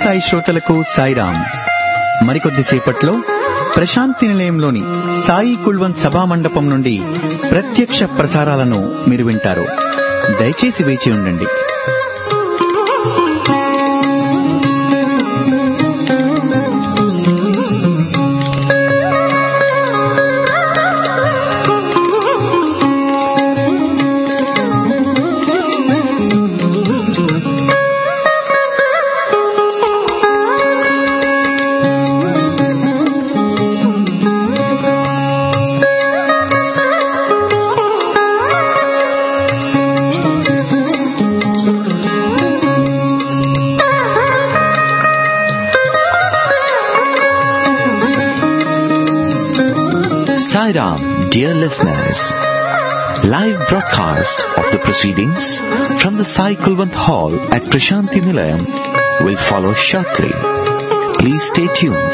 సాయి శ్రోతలకు సాయిరాం. మరికొద్దిసేపట్లో ప్రశాంతి నిలయంలోని సాయి కుల్వంత్ సభా మండపం నుండి ప్రత్యక్ష ప్రసారాలను మీరు వింటారు. దయచేసి వేచి ఉండండి. Sairam, dear listeners, live broadcast of the proceedings from the Sai Kulwant Hall at Prashanti Nilayam will follow shortly. Please stay tuned.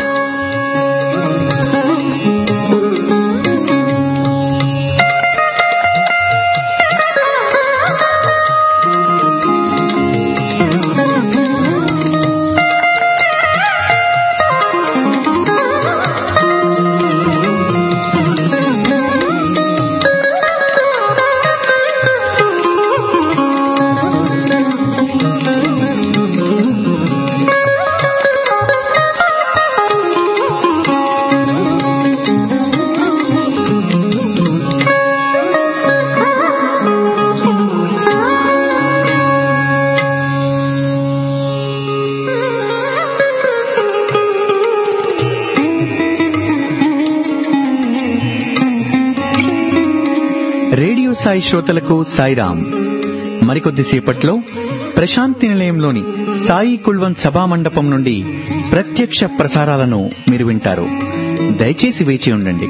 Radio Sai శ్రోతలకు సాయిరాం. మరికొద్దిసేపట్లో ప్రశాంతి నిలయంలోని సాయి కుల్వంత్ సభా మండపం నుండి ప్రత్యక్ష ప్రసారాలను మీరు వింటారు. దయచేసి వేచి ఉండండి.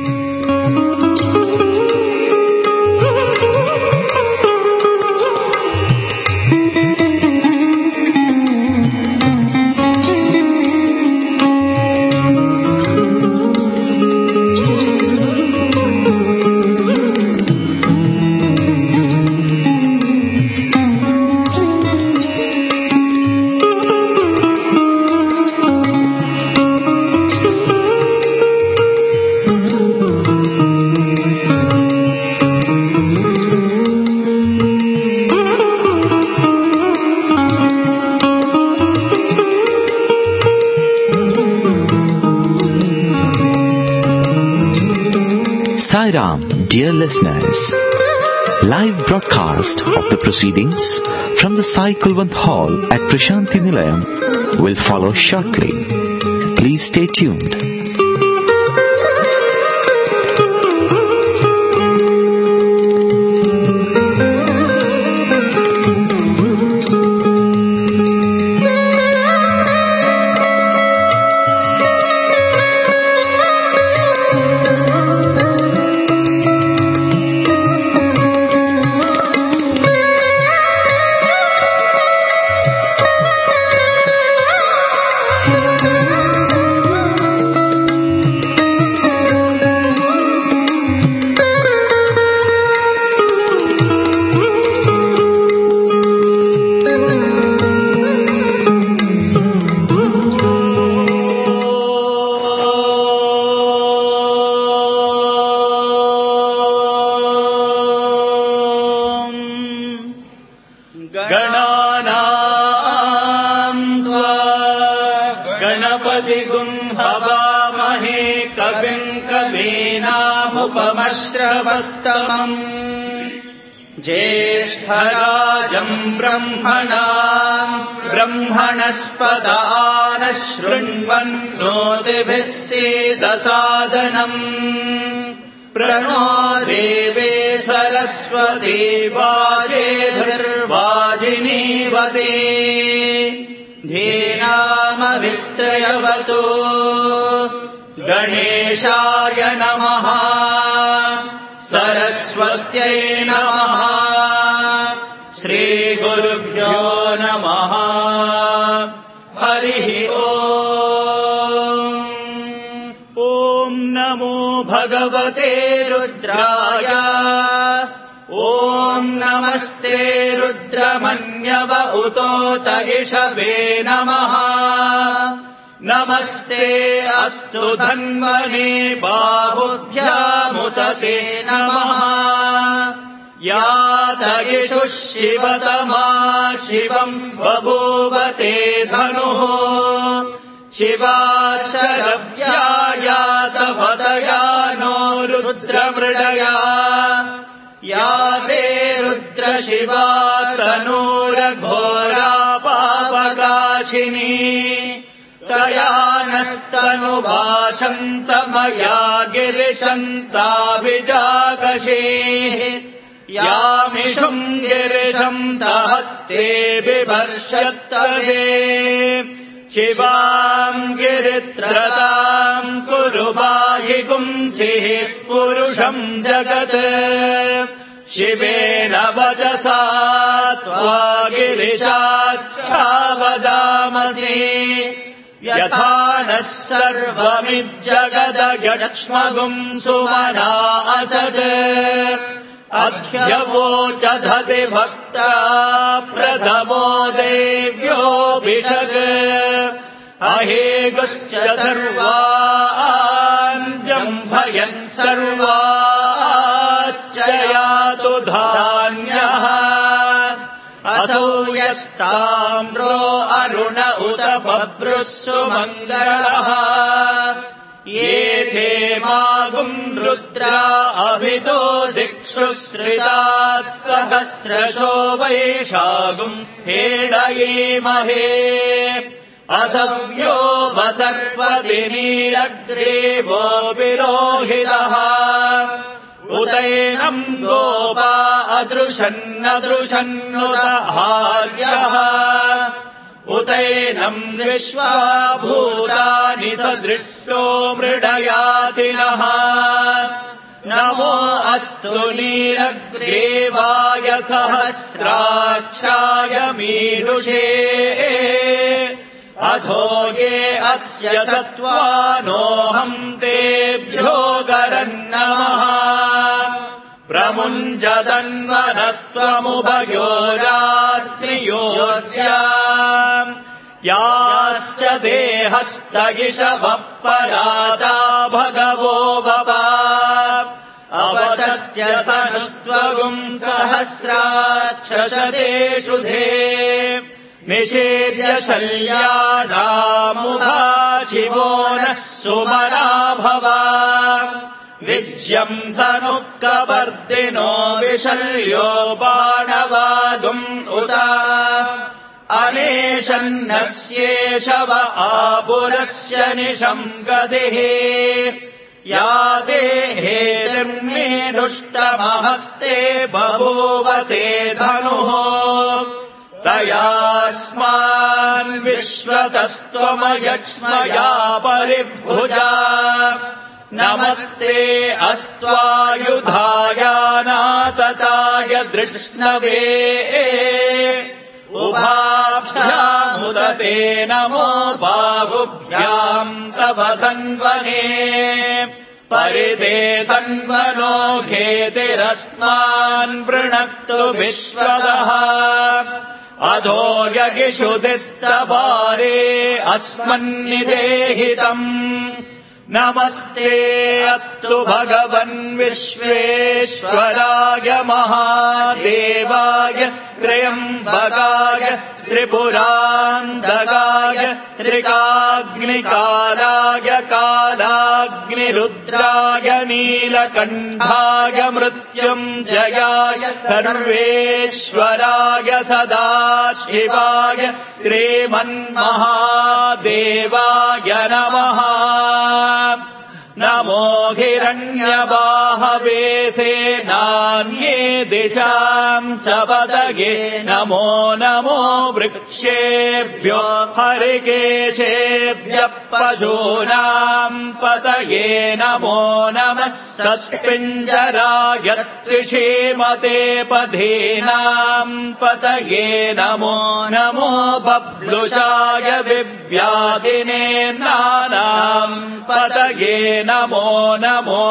Sairam, dear listeners, live broadcast of the proceedings from the Sai Kulwant Hall at Prashanti Nilayam will follow shortly. Please stay tuned. श्रवस्तमम् ज्येष्ठराजम् ब्रह्मणाम् ब्रह्मणस्पदानः शृण्वन्नोतिभिः सीदसादनम् प्रणो देवे सरस्वती वाजेभिर्वाजिनीवते धीनामभित्रयवतो गणेशाय नमः सरस्वत्यै नमः श्रीगुरुभ्यो नमः हरिः ॐ नमो भगवते रुद्राय ॐ नमस्ते रुद्रमन्यव उतोत इषवे नमः नमस्ते अस्तु धन्वने बाहुभ्यामुत ते नमः यात इषुः शिवतमा शिवम् बभूव ते धनुः शिवा शरव्या यातवतया नो रुद्रमृडया या ते रुद्रशिवा तनूरघोरा पापकाशिनी तया नस्तनुभाषन्तमया गिरिशन्ताभिजाकशीः यामिषुम् गिरिशम् तहस्ते बिभर्षस्तवे शिवाम् गिरित्रताम् कुरु पाहि पुंसिः पुरुषम् जगत् शिवेन वचसा त्वा गिरिशाच्छावदामसि यथा नः सर्वमिज्जगदयक्ष्मगुम् सुमना असद् अध्यवोचधति भक्ता प्रथमो देव्योऽभिषक् अहेगुश्च सर्वान् जम्भयन् सर्वाश्च यातु धान्यः असौ यस्ताम्रो अरुण उत बभ्रुः सुमङ्गलः ये चेमागुम् रुद्रा अभितो दिक्षु श्रितात् सहस्रशो वैशागुम् हेडयेमहे असव्यो वसर्पतिनीलग्रीवो विरोहितः उदैनम् गोपा अदृशन्नदृशन्नुत हार्यः उदैनम् विश्वा भूतानि सदृशो मृडयातिनः नमो अस्तु नीलग्रीवाय सहस्राक्षाय मीडुषे अथो ये अस्य सत्त्वानोऽहम् तेभ्यो गरन्नमः प्रमुञ्जदन्वनस्त्वमुभयोरात्रियोर्जा याश्च देहस्त इषवः पराता भगवो भवा अवतत्यतनुस्त्वगुम् सहस्राक्षशतेषु धे निषेव्य शल्यानामुभा शिवो नः सुमना भवा विज्यम् धनुः कपर्दिनो विशल्यो बाणवागुम् उत अनेशन्नस्येषव आपुरस्य निशम् गतिः या देहेर्मेढुष्टमहस्ते बभूवते धनुः तयास्मान् विश्वतस्त्वमयक्ष्मया परिभुजा नमस्ते अस्त्वायुधायानातताय दृष्णवे उभाभ्यामुदते नमो बाहुभ्याम् तव धन्वने परिते धन्वनो घेतिरस्मान् वृणक्तु विश्वदः अधो यगिषुदिस्तवारे अस्मन्निदेहितम् नमस्ते अस्तु भगवन् विश्वेश्वराय महादेवाय त्र्यम्बकाय त्रिपुरान्तकाय त्रिकाग्निकालाय कालाग्निरुद्राय नीलकण्ठाय मृत्युञ्जयाय सर्वेश्वराय सदाशिवाय श्रीमन्महादेवाय नमः नमो हिरण्यबाहवे सेनान्ये दिशाम् च पदगे नमो नमो वृक्षेभ्यो हरिकेशेभ्यः पशूनाम् पतये नमो नमः सत्पिञ्जराय त्रिषीमते पधीनाम् पतये नमो नमो बब्लुषाय विव्याधिनेन्द्राणाम् पतये नमो नमो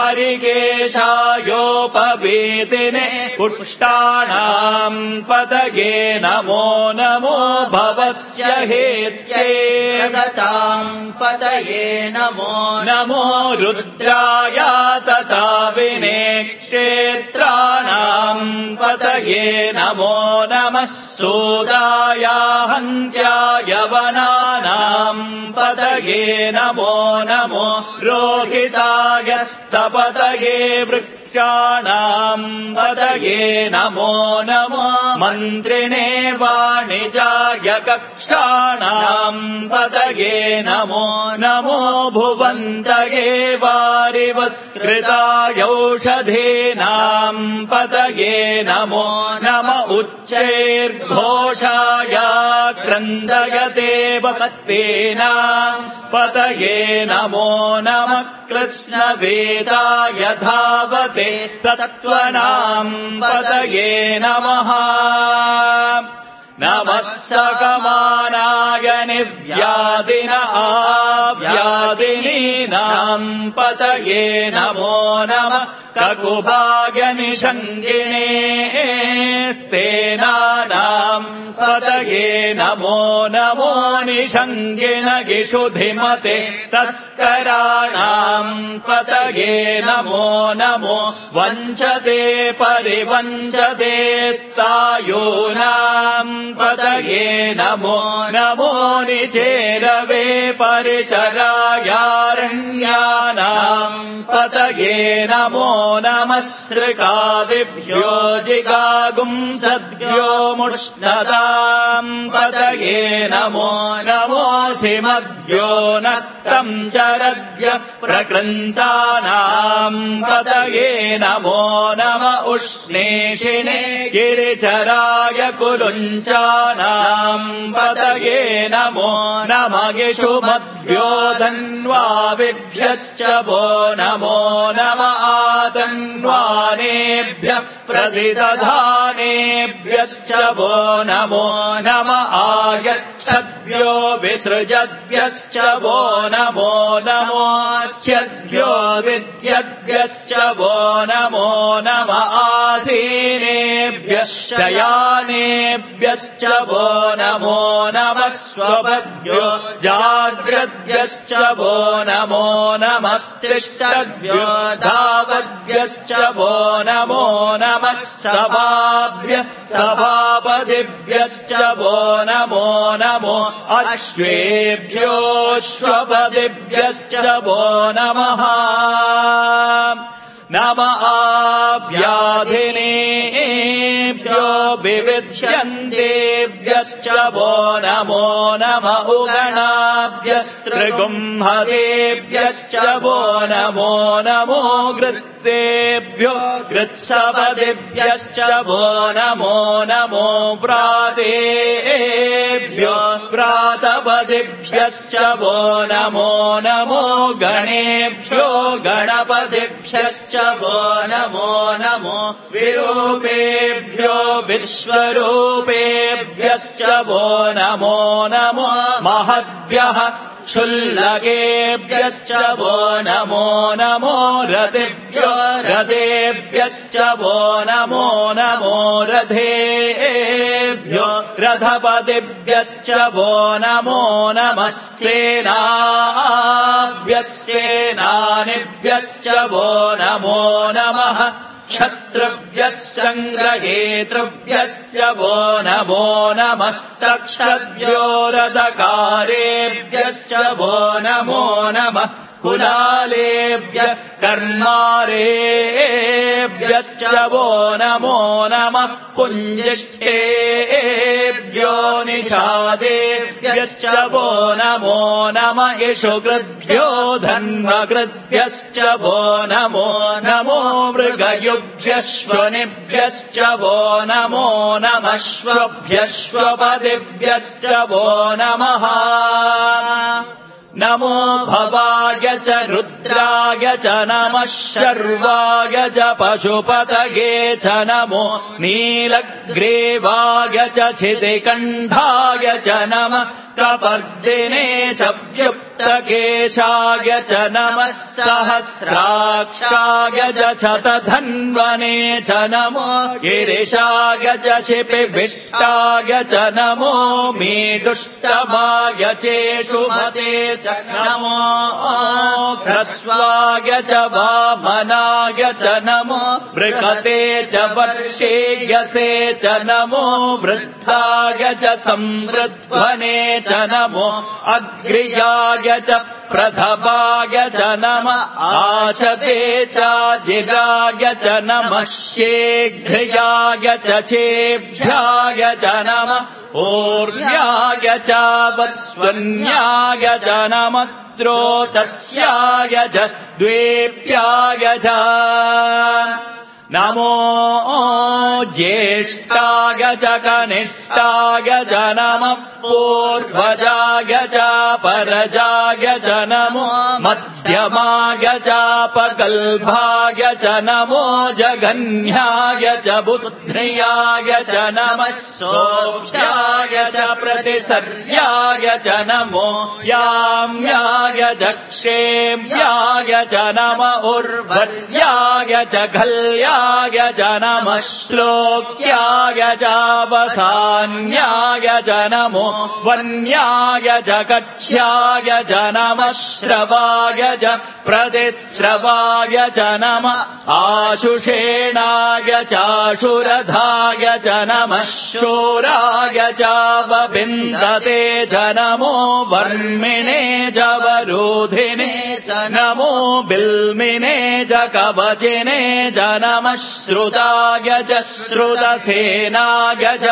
हरिकेशायोपवीतिने पुष्टाणाम् पतये नमो नमो भवस्य हेत्यै जगताम् पतये नमो नमो रुद्राय तथा विने क्षेत्राणाम् पतये नमो नमः सूदाय हन्त्याय वनानाम् पतये नमो नमो रोहिताय स्तपतये वृक्षाणाम् पतये नमो नमो मन्त्रिणे वाणिजाय कक्षाणाम् पतये नमो नमो भुवन्तये वारिवस्कृताय औषधीनाम् पतये नमो नम उच्चैर्घोषाय क्रन्दयते भक्तीनाम् पतये नमो नमः कृष्णवेदाय धावते सत्त्वनाम् पतये नमः नमः सकमानाय निव्याधिन आव्याधिनीनाम् पतये नमो नमः ककुभाय निषङ्गिणे तेनानाम् पतये नमो नमो निषङ्गिण गिषुधिमते तस्कराणाम् पतये नमो नमो वञ्चते परिवञ्चते सायूनाम् पतये नमो नमो निचेरवे परिचरायारण्यानाम् पतये नमो नमः सृकादिभ्यो जिगागुंसद्भ्यो मुष्णदाम् पतये नमो नमो सिमभ्यो नक्तम् चरद्भ्य प्रकृन्तानाम् पतये नमो नम उष्णेशिने गिरिचराय कुरुञ्चानाम् पतये नमो नम यशुमभ्यो धन्वाविभ्यश्च वो नमो नम आतन्वानेभ्यः प्रतिदधानेभ्यश्च वो नमो नम आयच्छद्भ्यो विसृजद्भ्यश्च वो नमो नमोऽस्यद्भ्यो विद्यद्भ्यश्च वो नमो नम आसीनेभ्यश्च यानेभ्यश्च वो नमो नमः स्वपद्भ्यो जाग्रद्भ्यश्च वो नमो नमस्तिष्ठद्भ्यो धावद्भ्यश्च वो नमो नमः सभाभ्य सभापतिभ्यश्च वो नमो नमो अश्वेभ्योऽश्वपतिभ्यश्च वो नमः नम आव्याधिनेभ्यो विविध्यन्तेभ्यश्च वो नमो नम उगणाभ्यस्त्रिगुंहतेभ्यश्च वो नमो नमो गृत्सेभ्यो गृत्सपतिभ्यश्च वो नमो नमो व्रातेभ्यो व्रातपतिभ्यश्च वो नमो नमो गणेभ्यो गणपतिभ्यश्च वो नमो नमो विरूपेभ्यो विश्वरूपेभ्यश्च वो नमो नमो महद्भ्यः क्षुल्लकेभ्यश्च वो नमो नमो रथेभ्यो रथेभ्यश्च वो नमो नमो रथेभ्यो रथपतिभ्यश्च वो नमो नमः सेनाभ्यश्चेनानिभ्यश्च वो नमो नमः क्षत्रुभ्यः सङ्ग्रहेतृभ्यश्च वो नमो नमस्तक्षभ्यो रथकारेभ्यश्च वो नमो नमः कुलालेभ्य कर्णारेभ्यश्च वो नमो नमः पुञ्जिष्ठेभ्यो निषादेभ्यश्च वो नमो नमः यशुकृद्भ्यो धन्मकृद्भ्यश्च वो नमो नमो मृगयुभ्यश्वनिभ्यश्च वो नमो नमः श्वभ्यश्वपतिभ्यश्च वो नमः नमो भवाय च रुद्राय च नमः शर्वाय च पशुपतये च नमो नीलग्रीवाय च छितिकण्ठाय च नमः कपर्दिने च व्युक्तकेशाय च नमः सहस्राक्षाय च शतधन्वने च नमो गिरिशाय च शिपिविष्टाय च नमो मीदुष्टमाय चेषुमते च नमो ह्रस्वाय च वामनाय च नमो बृहते च वर्षेयसे च नमो वृद्धाय च संवृध्वने च नमो अग्र्याय च प्रथमाय च नमः आशते च जिगाय च नमः शीघ्र्याय च छेभ्याय च नमः ऊर्याय च वस्वन्याय च नमः द्रोतस्याय च द्वेप्याय च नमो ज्येष्ठाय च कनिष्ठाय च नमः पूर्वजाय च परजाय च नमो मध्यमाय च पगल्भाय च नमो जघन्याय च बुद्ध्याय च नमः सोऽभ्याय च प्रतिसर्याय च नमो याम्याय च क्षेम्याय च नम उर्वर्याय च घल्याय च नमः श्लोक्याय च वसान्याय च नमो वन्याय च कक्ष्याय च नमः श्रवाय च प्रतिश्रवाय च नमः आशुषेणाय चाशुरधाय च नमः शूराय च वविन्दते च नमो वर्मिणे च वरोधिने च नमो बिल्मिने च कवचिने च नमः श्रुताय च श्रुतसेनाय च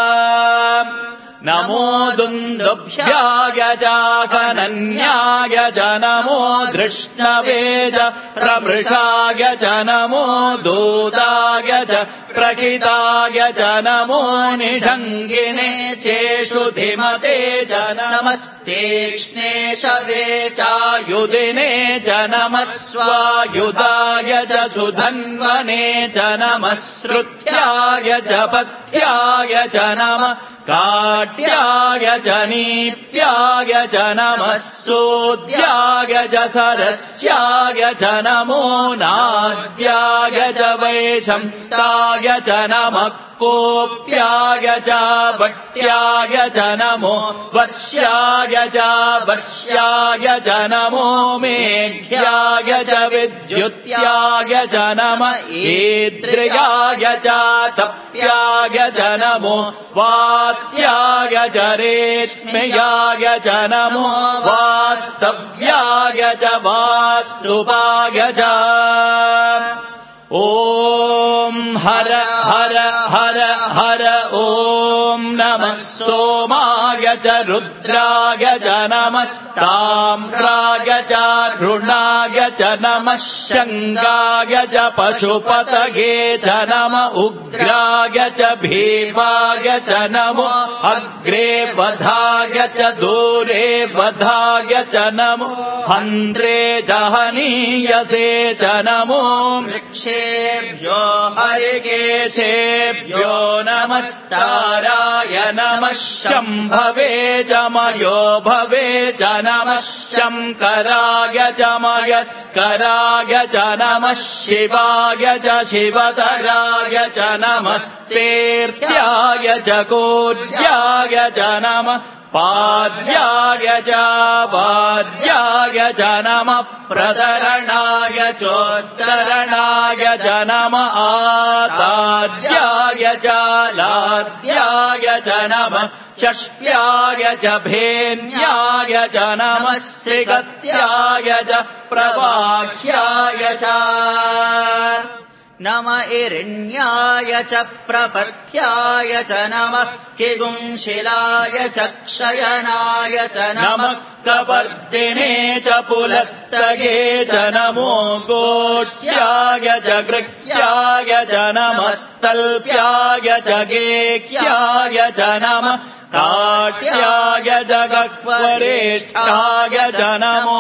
नमो दुन्दुभ्याय च खनन्याय च नमो धृष्णवे च प्रमृषाय च नमो दूताय च प्रकिताय च नमो निषङ्गिने चेषुधिमते च नमस्तेक्ष्णे शवे चायुधिने च नमः स्वायुधाय च सुधन्वने च नमः श्रुत्याय च पथ्याय च नमः काट्याय च नीप्याय च नमः सोद्याय च सरस्याय च नमो नाद्याय च वैशन्ताय च नमः कोप्याय च वट्याय च नमो वर्ष्याय च वर्ष्याय च नमो मेघ्याय च विद्युत्याय च नमः ईद्र्याय च तप्याय च नमो वात्याय च रेश्म्याय च नमो वास्तव्याय च वास्तुपाय च ॐ हर हर हर हर ॐ नमः सोमाय च रुद्राय च नमस्ताम्राय च रुणाय च नमः शङ्गाय च पशुपतये च नम उग्राय च भीमाय च नमो अग्रे वधाय च दूरे वधाय च नमो हन्त्रे च हनीयसे च नमो वृक्षेभ्यो हरिकेशेभ्यो नमस्ताराय नमः शम्भवे च मयो भवे च नमः शङ्कराय च मयस्कराय च नमः शिवाय च शिवतराय च नमस्तेऽर्त्याय च कोड्याय च नमः पाद्याय च वाद्याय च नमः प्रतरणाय चोत्तरणाय च नमः आताद्याय च लाद्याय च नमः चष्प्याय च भेन्याय च नमः श्रीगत्याय च प्रवाह्याय च नम इरण्याय च प्रपथ्याय च नमः किगुंशिलाय च क्षयनाय च नमः कवर्दिने च पुलस्तये च नमो गोष्ठ्याय च गृह्याय च नमस्तल्प्याय च गेक्याय च नमः ताट्याय जगत्वरेष्ठाय च नमो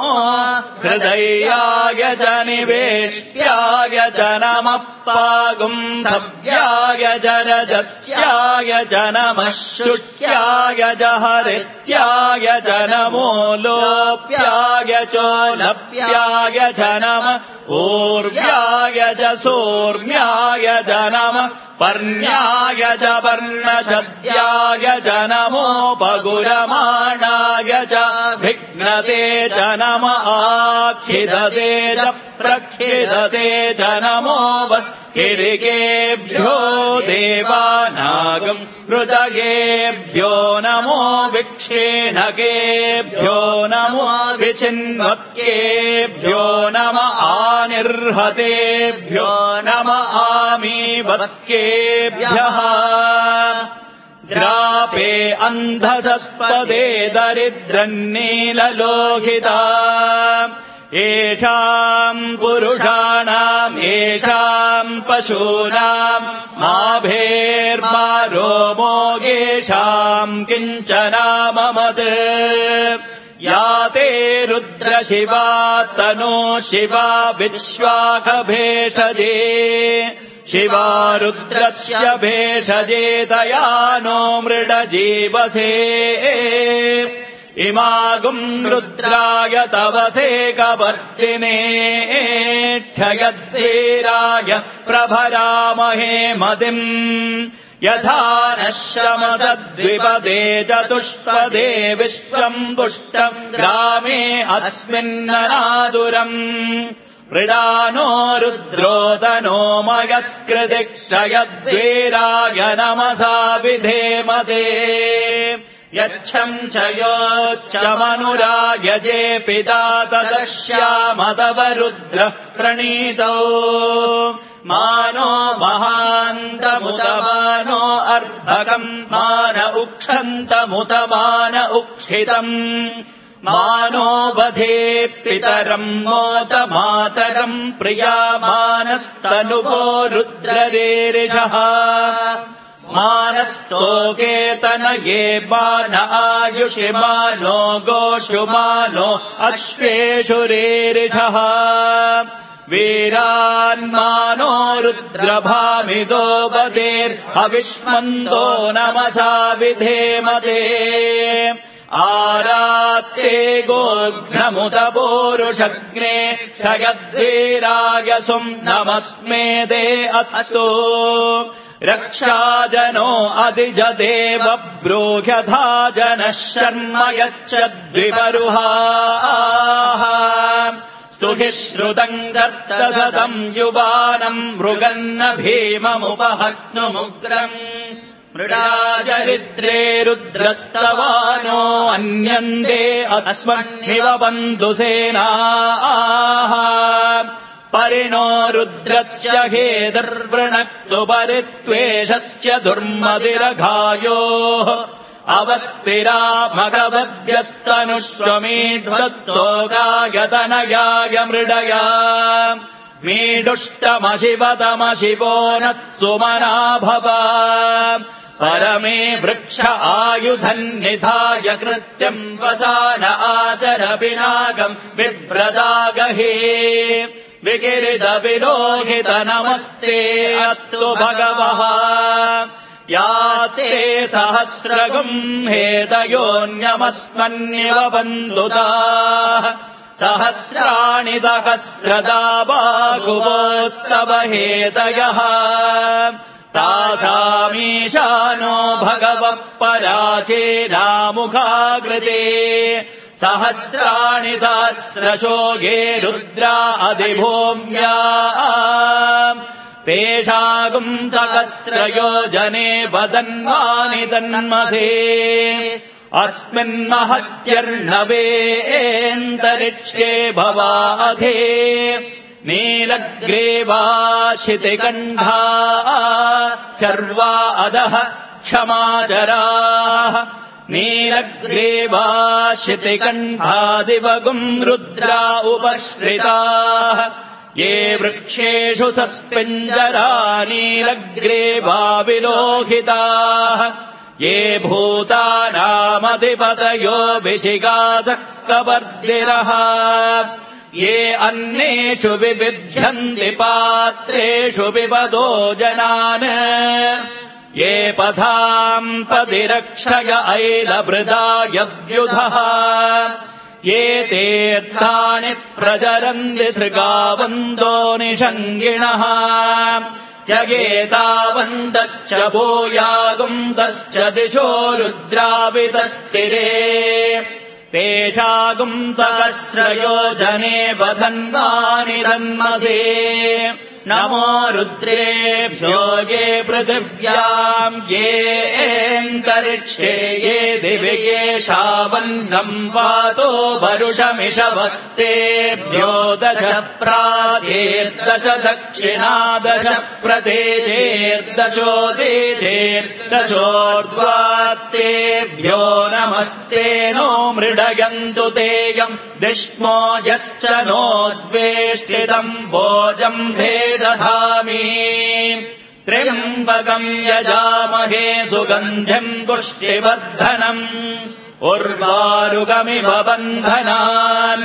हृदयाय च निवेश्याय च नमः पागुंसव्याय च रजस्याय च नमः शुष्याय च हरित्याय च नमो लोप्याय चोलप्याय च नमः ऊर्व्याय च सोर्म्याय च नमः पर्ण्याय च पर्णशद्याय च नमोपगुरमाणाय च भिघ्नते च नम आखिदते च प्रखिदते च नमो वत्किरिकेभ्यो देवानागम् हृदयेभ्यो नमो विक्षेणकेभ्यो नमो विचिन्वक्केभ्यो नम आनिर्हतेभ्यो नम आमीवत्केभ्यः द्रापे अन्धसस्पदे दरिद्रन्नीललोहिता येषाम् पुरुषाणाम् येषाम् पशूनाम् माभेर्मा रोमो येषाम् किञ्चनाममत् या ते रुद्रशिवा तनो शिवा विश्वाकभेषजे शिवा रुद्रस्य भेषजे तया नो मृडजीवसे इमागुम् रुद्राय तवसे कवर्तिने क्षयद्वीराय प्रभरामहे मतिम् यथा नः श्रमसद्विपदे चतुष्पदे विश्वम् पुष्टम् ग्रामे अस्मिन्ननादुरम् मृडानो रुद्रोदनो मयस्कृति क्षयद्वीराय नमसा विधेमते यच्छम् च योश्च मनुरायजे पिता तदश्यामतव रुद्रः प्रणीतौ मानो महान्तमुतमानो अर्भकम् मान उक्षन्तमुतमान उक्षितम् मानो बधे पितरम् मोत मातरम् प्रियामानस्तनुभो रुद्ररेरिषः मानस्तोकेतनये मान आयुषि मानो गोषु मानो अश्वेषु रेरिषः वीरान्मानो रुद्रभामिदो बधेर्हविष्मन्दो नमसा विधेमते आरात्ते गोघ्नमुत पोरुषग्ने क्षयद्वीराय सुम् नमस्मेदे अत्सो रक्षाजनो अधिजदेव ब्रूह्यथा जनः शर्म यच्छद्विपरुहाः स्तुहि श्रुतम् कर्तसतम् युवानम् मृगन्न भीममुपहत्नुमुग्रम् मृडाचरित्रे रुद्रस्तवानो अन्यन्ते अस्मन्निव बन्धुसेनाः परिणो रुद्रस्य हेदर्वृणक्तु परित्वेषस्य दुर्मदिरघायोः अवस्थिरा भगवद्भ्यस्तनुष्वमीध्वस्तोगायतनयाय मृडया मीडुष्टमशिवतमशिवो नः सुमनाभव परमे वृक्ष आयुधन्निधाय कृत्यम् वसान आचर पिनाकम् बिभ्रदागहे विकिरित विलोहित नमस्ते अस्तु भगवः यास्ते सहस्रगुम् हेतयोऽन्यमस्मन्निव बन्धुताः सहस्राणि सहस्रदा बाहुवोस्तव हेतयः तासामीशानो भगवः पराचेनामुखाकृते सहस्राणि सहस्रशो ये रुद्रा अधिभूम्या तेषागुम् सहस्रयोजने वदन्वानि तन्मथे अस्मिन्महत्यर्णवेऽन्तरिक्षे भवाधे नीलग्रीवाशितिकण्ठा शर्वा अधः क्षमाचराः नीलग्रीवाशितिकण्ठादिवगुम् रुद्रा उपश्रिताः ये वृक्षेषु सस्पिञ्जरा नीलग्रीवा विलोहिताः ये भूतानामधिपतयो विशिगासक्तवर्दिनः ये अन्नेषु विविध्यन्ति पात्रेषु विपदो जनान् ये पथाम् पदिरक्षय ऐलभृदायव्युधः ये तीर्थानि प्रचरन्ति सृगावन्दो निषङ्गिणः यगेतावन्तश्च भूयागुंसश्च दिशो रुद्रावितस्थिरे तेषागुंसहस्रयोजने वधन्वानि तन्मसे नमो रुद्रेभ्यो ये पृथिव्याम् ये एन्तरिक्षे ये दिवि येषावन्नम् वातो वरुषमिषवस्तेभ्यो 10 प्राचेर्दश दक्षिणादश प्रदेशेर्दशोदेशेर्दशोर्ध्वास्तेभ्यो नमस्ते नो मृडयन्तु तेयम् विष्णो यश्च नोद्वेष्टितम् भोजम् भेदधामि त्र्यम्बकम् यजामहे सुगन्धिम् पुष्टिवर्धनम् उर्वारुकमिव बन्धनान्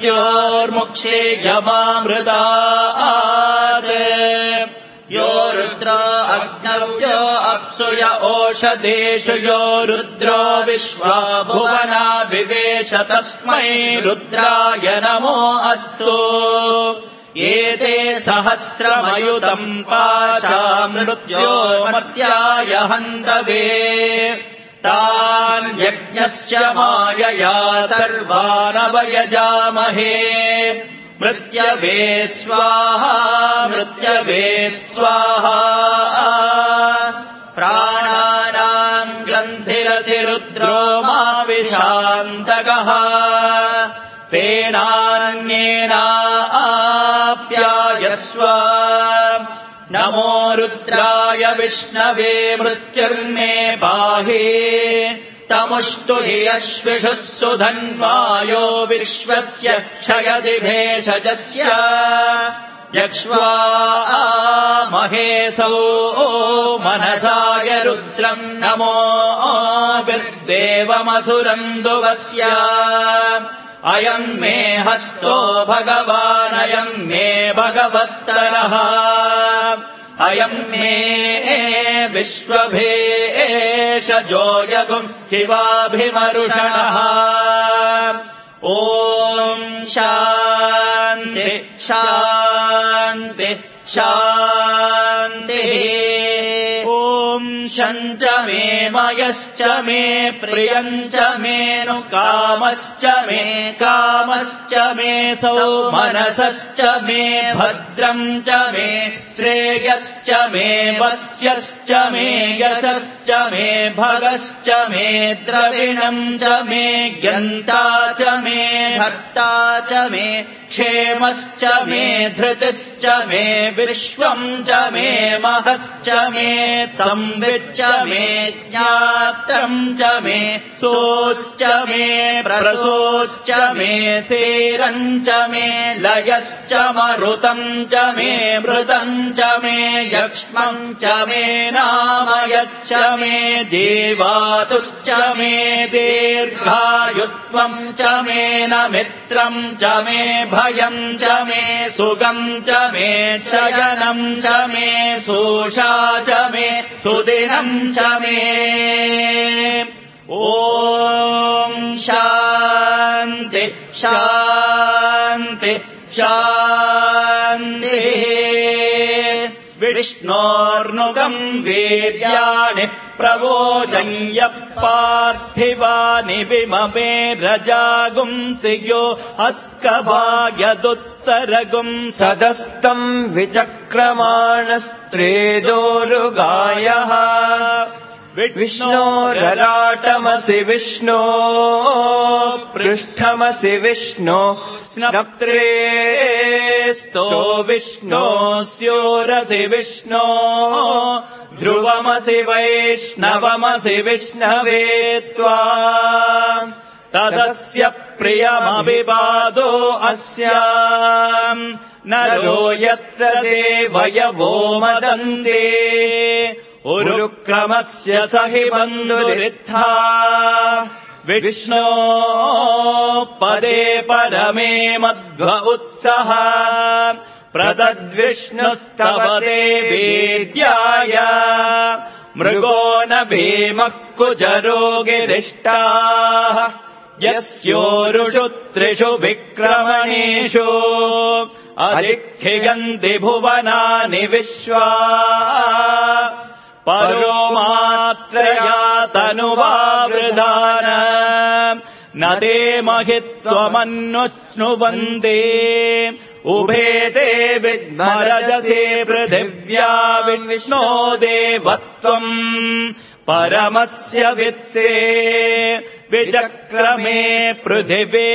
मृत्योर्मुक्षेयमामृतात् यो रुद्रो अग्नव्यो अप्सुय ओषधेषु यो रुद्रो विश्वा भुवना विवेश तस्मै रुद्राय नमो अस्तु एते सहस्रमयुतम् पाशामृत्यो मर्त्याय हन्तवे तान् यज्ञस्य मायया सर्वानवयजामहे मृत्यवे स्वाहा मृत्यवे स्वाहा प्राणानाम् ग्रन्थिरसि रुद्रो मा विशान्तकः तेनान्येनाप्यायस्व नमो रुद्राय विष्णवे मृत्युर्मे पाहि तमुष्टु हि अश्विषुः सुधन्वायो विश्वस्य क्षयति भेषजस्य यक्ष्वा महेशौ मनसाय रुद्रम् नमो विर्देवमसुरन्दुवस्य अयम् मे हस्तो भगवानयम् मे भगवत्तरः अयम् मे विश्वभेषजो यगुम् शिवाभिमरुषणः ॐ शान्ति शान्ति शान्तिः ॐ शञ्च मे मयश्च मे प्रियञ्च मेनु कामश्च मे सौमनसश्च मे भद्रम् च मे श्रेयश्च मे वस्यश्च मे यशश्च मे भगश्च मे द्रविणम् च मे ज्ञन्ता च मे भर्ता च मे क्षेमश्च मे धृतिश्च मे विश्वम् च मे महश्च मे संविच्च मे ज्ञात्रम् च मे सोश्च मे प्रसोश्च मे सेरम् च मे लयश्च मरुतम् च मे मृतम् च मे यक्ष्मम् च मे नामयच्च मे देवातुश्च मे दीर्घायुत्वम् च मे न मित्रम् च मे भयम् च मे सुगम् च मे शयनम् च मे सोषा च मे सुदिनम् च मे ॐ शान्ति शान्ति शान्तिः विष्णोर्नुगम् वीर्याणि प्रवोचन्यः पार्थिवानि विममे रजागुंसियो अस्कभायदुत्तरगुम् सदस्तम् विचक्रमाणस्त्रेदोरुगायः विष्णोरराटमसि विष्णो पृष्ठमसि विष्णो स्नप्त्रेस्तो विष्णो स्योरसि विष्णो ध्रुवमसि वैष्णवमसि विष्णवे त्वा तदस्य प्रियमभिवादो अस्याम् नरो यत्र देवयवो मदन्ते उरुक्रमस्य सहि बन्धुरित्था विष्णो पदे परमे मध्व उत्सः प्रदद्विष्णुस्तवदे वेद्याय मृगो न भीमः कुजरो गिरिष्टाः यस्योरुषु त्रिषु विक्रमणेषु अधिक्षिगन्ति भुवनानि विश्वा परो मात्रया तनुवावृधान न ते महित्वमनुष्णुवन्ते उभे ते विद्मरजसे पृथिव्या विष्णो देवत्वम् परमस्य वित्से विचक्रमे पृथिवे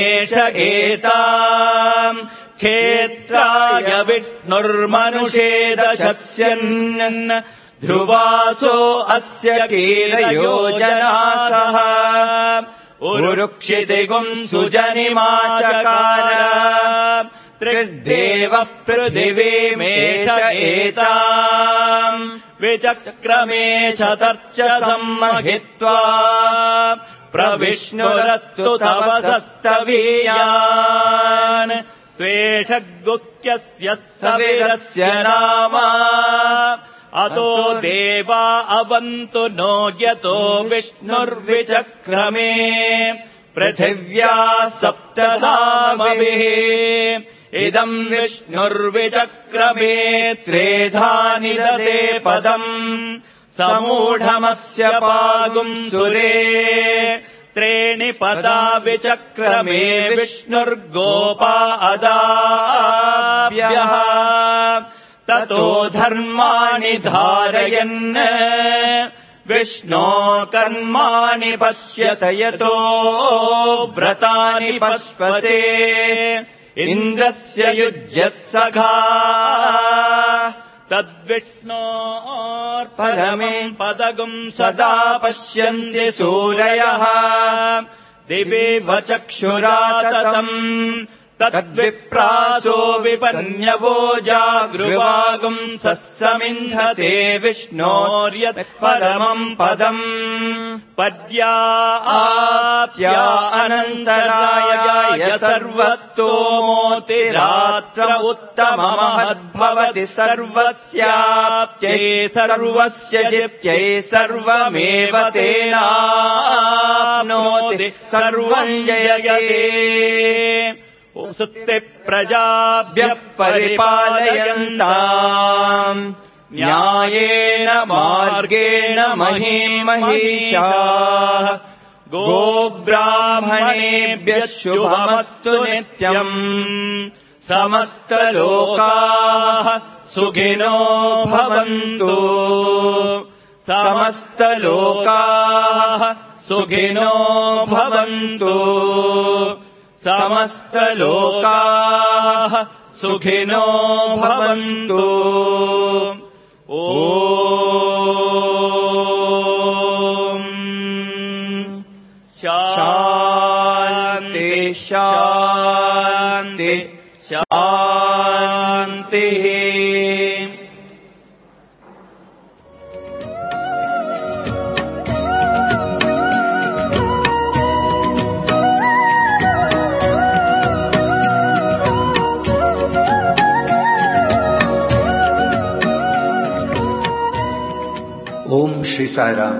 मेषगेताम् क्षेत्राय विष्णुर्मनुषे दशस्यन् ध्रुवासो अस्य कीलयोजनासः उरुक्षितिगुम् सुजनिमाचकार त्रिर्देवः पृथिवी मेष एताम् विचक्रमे चतर्च सम्महित्वा प्रविष्णुरस्तु तपसस्तवीयान् त्वेष गुह्यस्य सविरस्य नाम अतो देवा अवन्तु नो यतो विष्णुर्विचक्रमे पृथिव्या सप्तधामभिः इदम् विष्णुर्विचक्रमे त्रेधा निदते पदम् समूढमस्य पागुम् सुरे त्रीणि पदा विचक्रमे विष्णुर्गोपा अदाभ्यः ततो धर्माणि धारयन् विष्णो कर्माणि पश्यत यतो व्रतानि पश्पते इन्द्रस्य युज्यः सखा तद्विष्णोर्परमम् पदगुम् सदा पश्यन्ति सूरयः दिवेव चक्षुराततम् तद्विप्रासो विपन्यवो जागृवागुम् सस्समिन्धते विष्णोर्यत् परमम् पदम् पद्याप्या अनन्तराय सर्वस्तोमोतिरात्र उत्तममहद्भवति सर्वस्याप्त्यै सर्वस्य जित्यै सर्वमेव तेनाप्नोति सर्वम् जयते सुत्ते प्रजाभ्यः परिपालयन्ताम् न्यायेन मार्गेण महीमहीषाः गोब्राह्मणेभ्यः शुभमस्तु नित्यम् समस्तलोकाः सुखिनो भवन्तु समस्तलोकाः सुखिनो भवन्तु समस्तलोकाः सुखिनो भवन्तु ॐ शान्ति शान्ति शान्तिः Om Shri Sai Ram.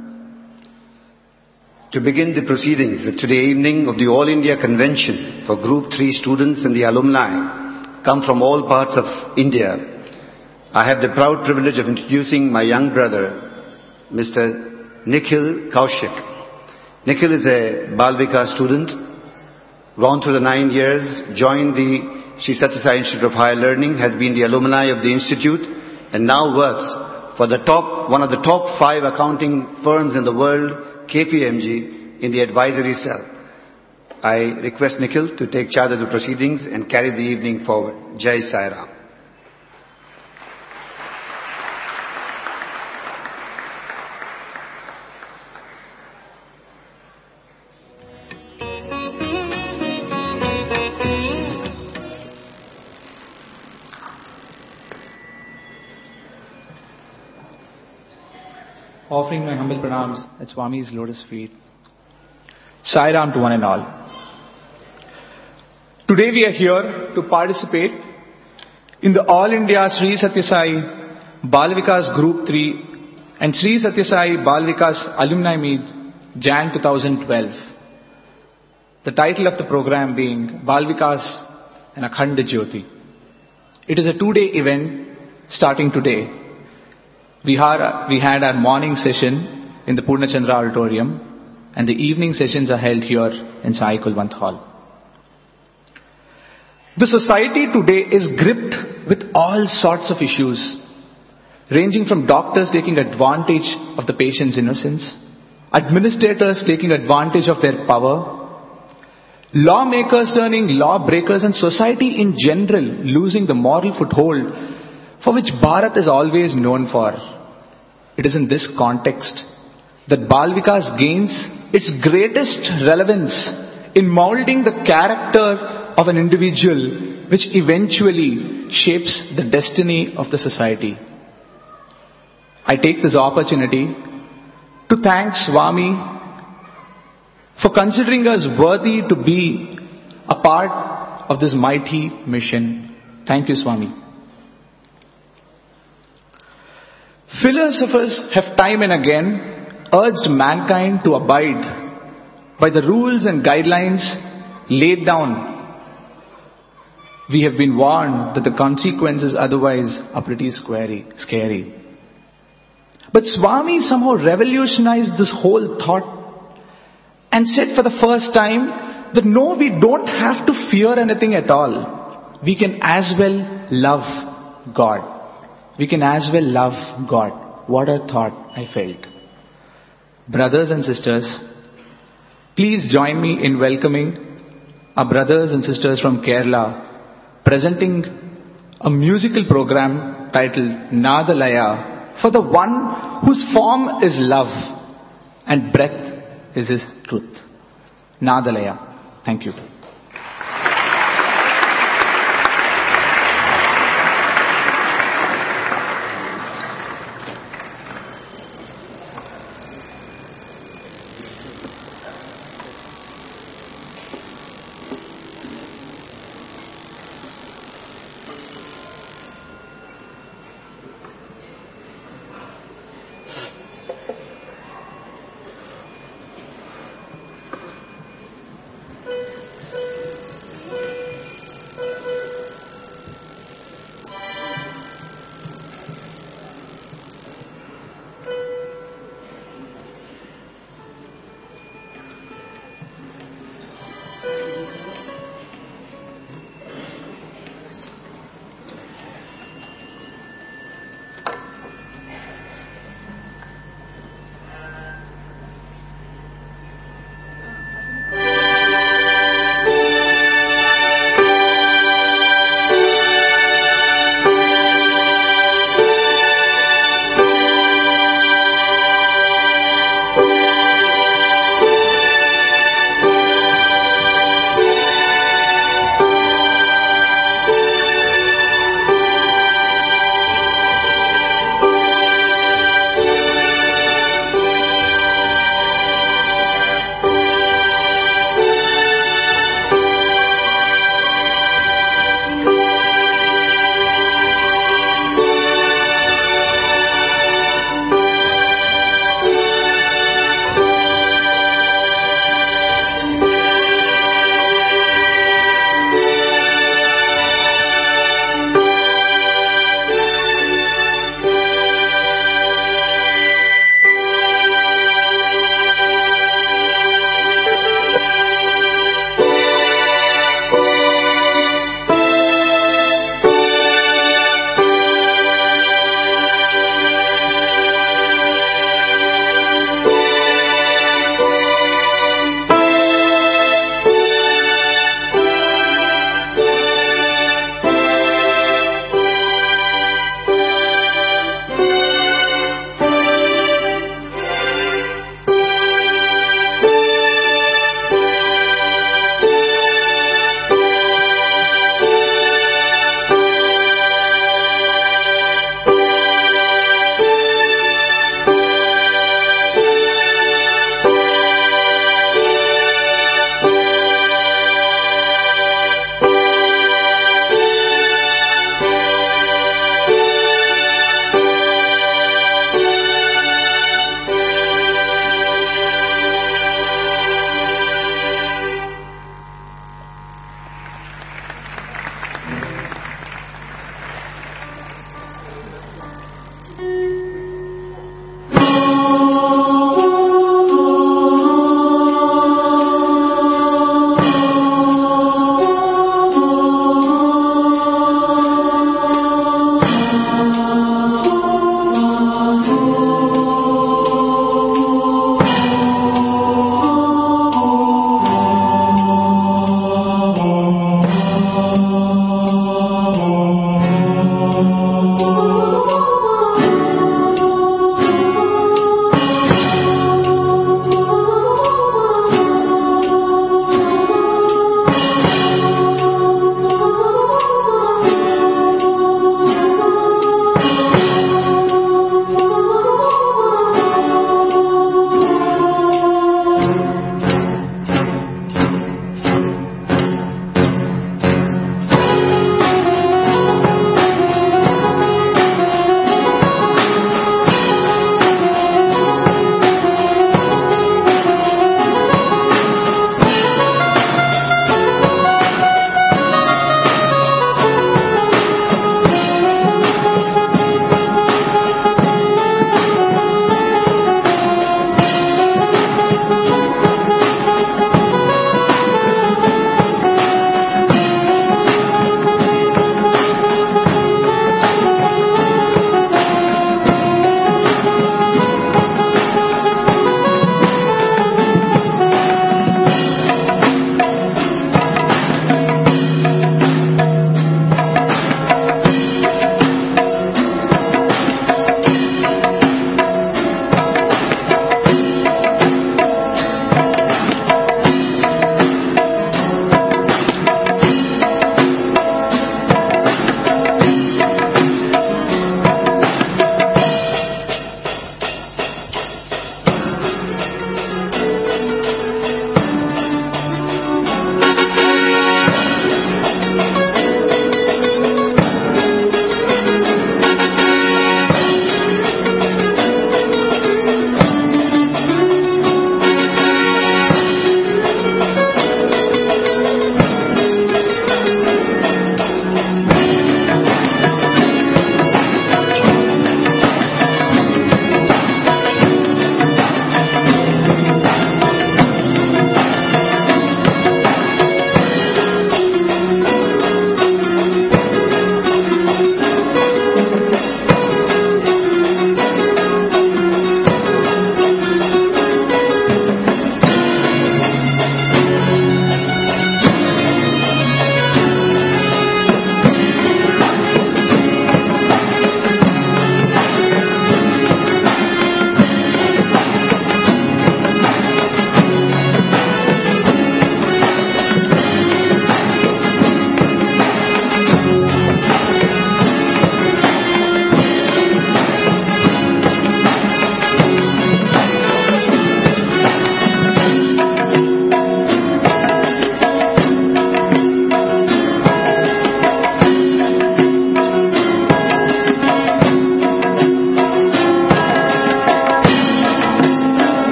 To begin the proceedings today evening of the All India Convention for Group 3 students and the alumni come from all parts of India, I have the proud privilege of introducing my young brother, Mr. Nikhil Kaushik. Nikhil is a Bal Vikas student, gone through the 9 years, joined the Sri Sathya Sai Institute of Higher Learning, has been the alumni of the institute, and now works for one of the top 5 accounting firms in the world, KPMG, in the advisory cell. I request Nikhil to take charge of the proceedings and carry the evening forward. Jai Sai Ram. offering my humble pranams at Swami's lotus feet. Sai Ram to one and all. Today we are here to participate in the All India Sri Satya Sai Bal Vikas Group 3 and Sri Satya Sai Bal Vikas Alumni Meet, Jan 2012. The title of the program being Bal Vikas and Akhanda Jyoti. It is a 2-day event starting today. We had our morning session in the Purnachandra Auditorium and the evening sessions are held here in Sai Kulwant Hall. The society today is gripped with all sorts of issues, ranging from doctors taking advantage of the patient's innocence, administrators taking advantage of their power, lawmakers turning lawbreakers, and society in general losing the moral foothold for which Bharat is always known for. It is in this context that Bal Vikas gains its greatest relevance in molding the character of an individual, which eventually shapes the destiny of the society. I take this opportunity to thank Swami for considering us worthy to be a part of this mighty mission. Thank you, Swami. Philosophers have time and again urged mankind to abide by the rules and guidelines laid down. We have been warned that the consequences otherwise are pretty scary. But Swami somehow revolutionized this whole thought and said for the first time that no, we don't have to fear anything at all. We can as well love God. We can as well love God. What a thought I felt. Brothers and sisters, please join me in welcoming our brothers and sisters from Kerala, presenting a musical program titled Nadalaya for the one whose form is love and breath is his truth. Nadalaya. Thank you.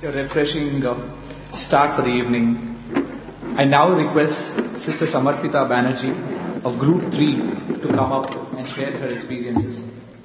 A refreshing start for the evening. I now request Sister Samarpita Banerjee of Group 3 to come up and share her experiences.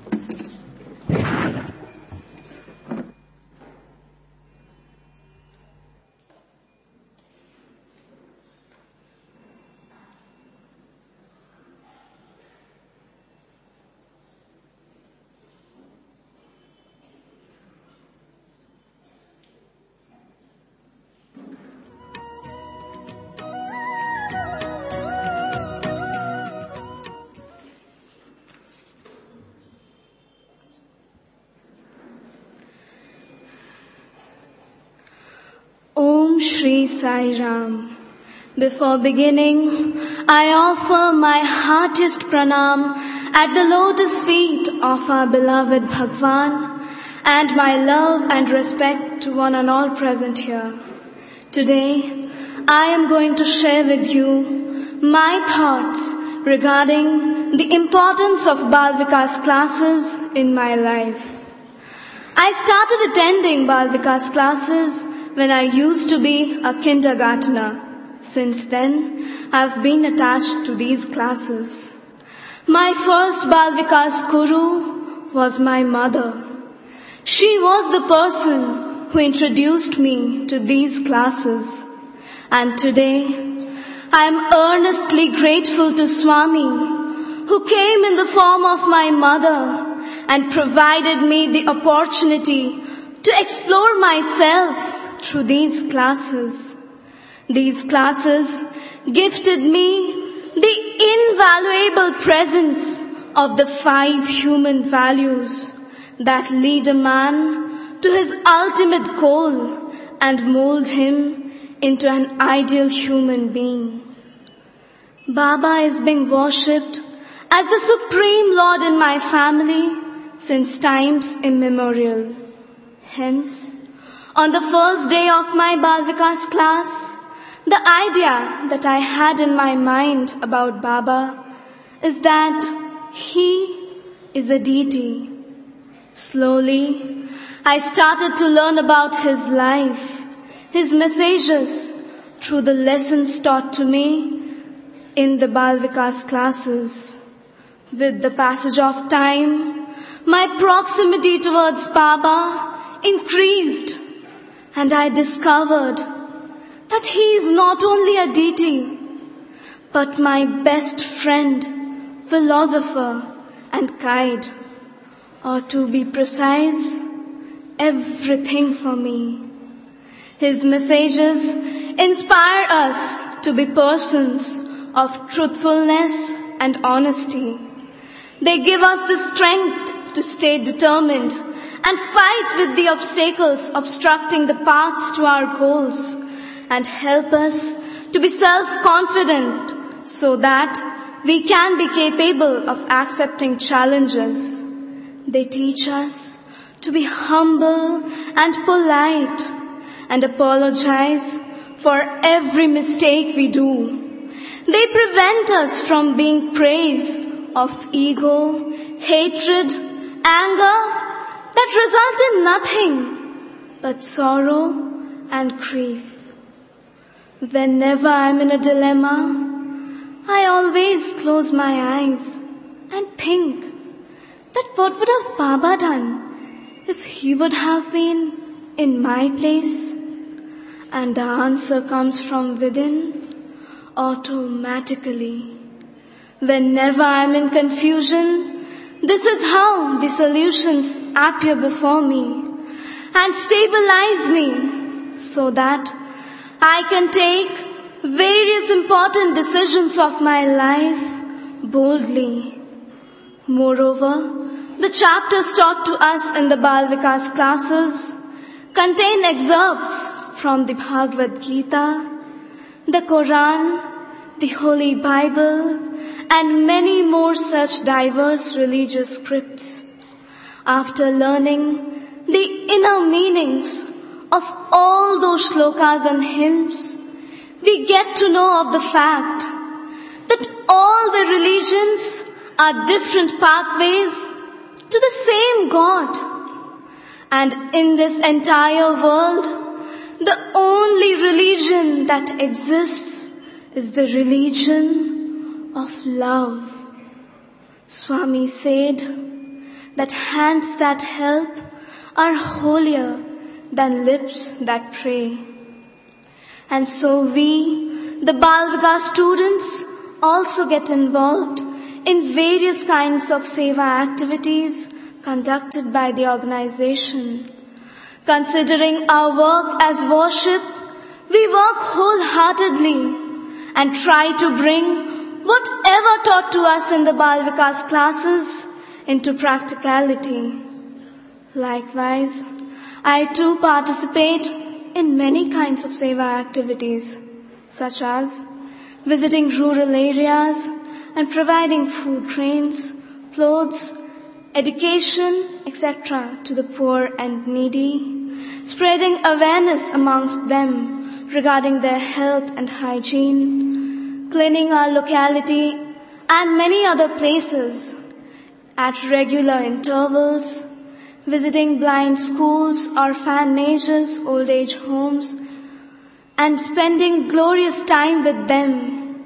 Shri Sai Ram. Before beginning, I offer my heartiest pranam at the lotus feet of our beloved Bhagwan and my love and respect to one and all present here. Today, I am going to share with you my thoughts regarding the importance of Bal Vikas classes in my life. I started attending Bal Vikas classes when I used to be a kindergartner. Since then, I've been attached to these classes. My first Bal Vikas Guru was my mother. She was the person who introduced me to these classes. And today, I am earnestly grateful to Swami, who came in the form of my mother and provided me the opportunity to explore myself through these classes. These classes gifted me the invaluable presence of the 5 human values that lead a man to his ultimate goal and mold him into an ideal human being. Baba is being worshipped as the Supreme Lord in my family since times immemorial. Hence, on the first day of my Bal Vikas class, the idea that I had in my mind about Baba is that he is a deity. Slowly, I started to learn about his life, his messages through the lessons taught to me in the Bal Vikas classes. With the passage of time, my proximity towards Baba increased. And I discovered that he is not only a deity, but my best friend, philosopher, and guide. Or to be precise, everything for me. His messages inspire us to be persons of truthfulness and honesty. They give us the strength to stay determined and fight with the obstacles obstructing the paths to our goals and help us to be self-confident so that we can be capable of accepting challenges. They teach us to be humble and polite and apologize for every mistake we do. They prevent us from being prey of ego, hatred, anger, that result in nothing but sorrow and grief. Whenever I'm in a dilemma, I always close my eyes and think that what would have Baba done if he would have been in my place? And the answer comes from within automatically. Whenever I'm in confusion, this is how the solutions appear before me and stabilize me so that I can take various important decisions of my life boldly. Moreover, the chapters taught to us in the Bal Vikas classes contain excerpts from the Bhagavad Gita, the Quran, the Holy Bible, and many more such diverse religious scripts. After learning the inner meanings of all those shlokas and hymns, we get to know of the fact that all the religions are different pathways to the same God. And in this entire world, the only religion that exists is the religion of love. Swami said that hands that help are holier than lips that pray. And so we, the Bal Vikas students, also get involved in various kinds of seva activities conducted by the organization. Considering our work as worship, we work wholeheartedly and try to bring whatever taught to us in the Bal Vikas classes into practicality. Likewise, I too participate in many kinds of seva activities, such as visiting rural areas and providing food grains, clothes, education, etc. to the poor and needy, spreading awareness amongst them regarding their health and hygiene, cleaning our locality and many other places at regular intervals, visiting blind schools, orphanages, old age homes, and spending glorious time with them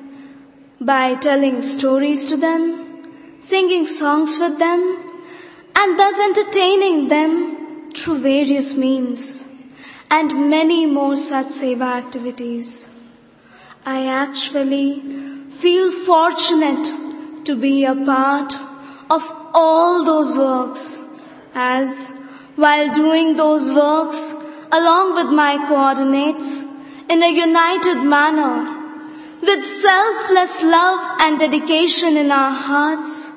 by telling stories to them, singing songs with them, and thus entertaining them through various means, and many more such seva activities. I actually feel fortunate to be a part of all those works, as while doing those works along with my coordinates in a united manner, with selfless love and dedication in our hearts,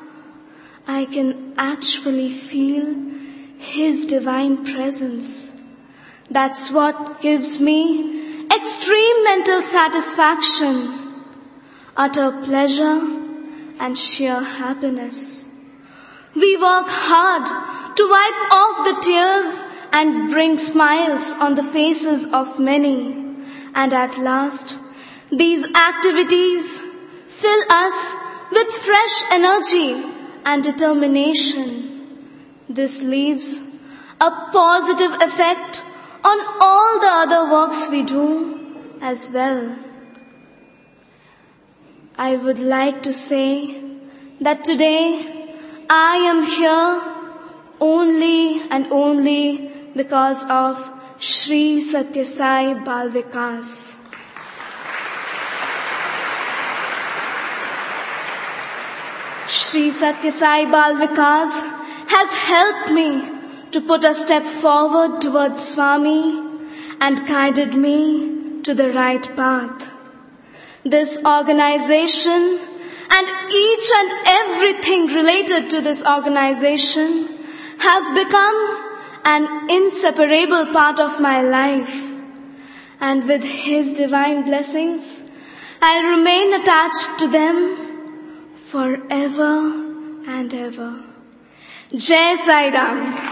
I can actually feel His divine presence. That's what gives me extreme mental satisfaction, utter pleasure and sheer happiness. We work hard to wipe off the tears and bring smiles on the faces of many. And at last, these activities fill us with fresh energy and determination. This leaves a positive effect on all the other works we do as well. I would like to say that today I am here only and only because of Shri Satya Sai Bal Vikas. Shri Satya Sai Bal Vikas has helped me to put a step forward towards Swami and guided me to the right path. This organization and each and everything related to this organization have become an inseparable part of my life. And with His divine blessings, I remain attached to them forever and ever. Jai Sai Ram.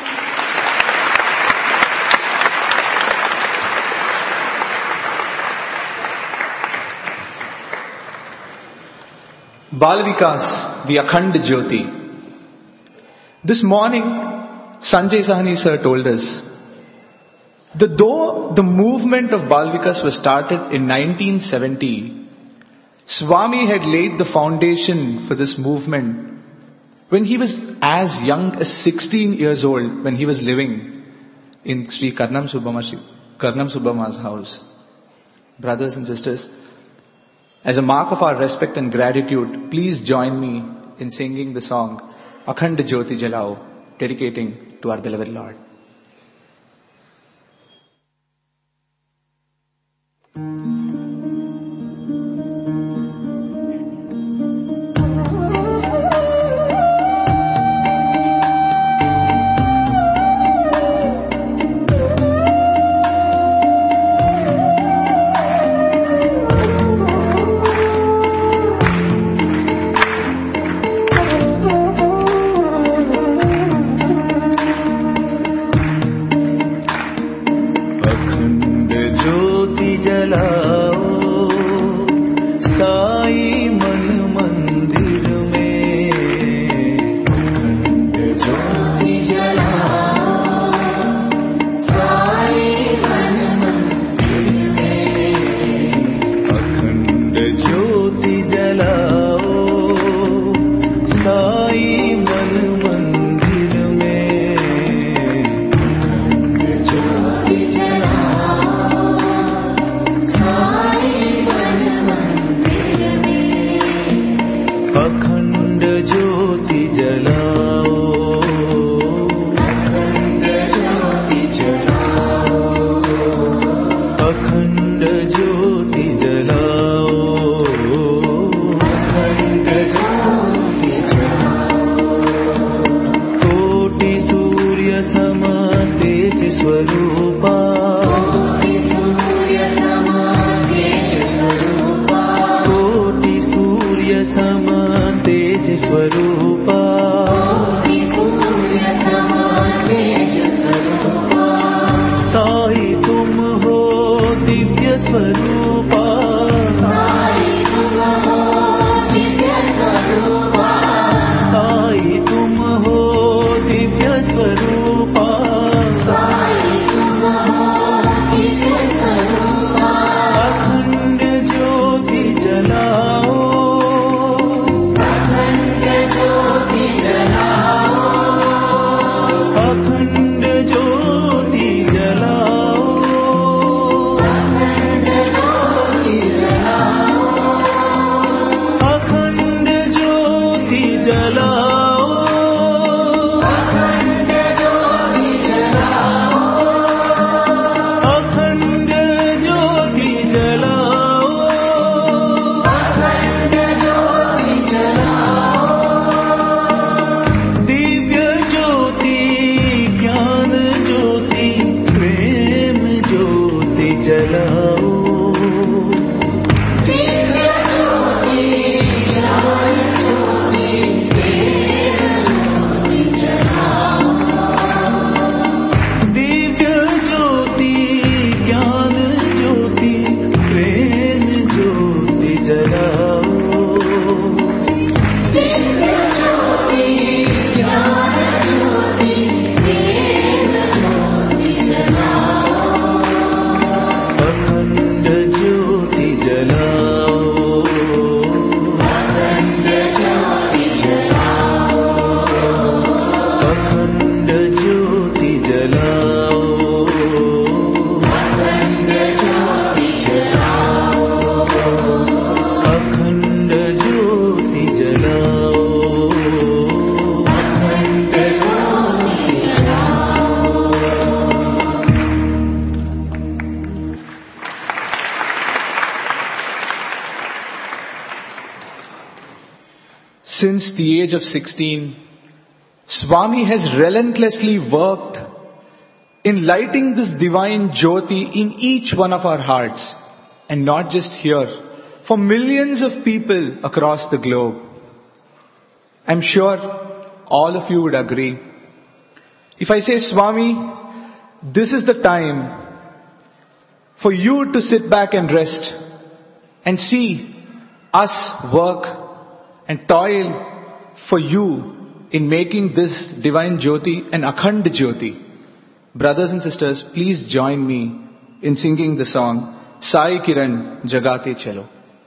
Bal Vikas, the Akhand Jyoti. This morning, Sanjay Sahni sir told us that though the movement of Bal Vikas was started in 1970, Swami had laid the foundation for this movement when he was as young as 16 years old, when he was living in Sri Karnam Subbama's house. Brothers and sisters, as a mark of our respect and gratitude, please join me in singing the song Akhand Jyoti Jalao, dedicating to our beloved Lord. Since the age of 16, Swami has relentlessly worked in lighting this divine Jyoti in each one of our hearts, and not just here, for millions of people across the globe. I'm sure all of you would agree. If I say, Swami, this is the time for you to sit back and rest and see us work and toil for you in making this divine Jyoti an Akhand Jyoti. Brothers and sisters, please join me in singing the song Sai Kiran Jagate Chalo.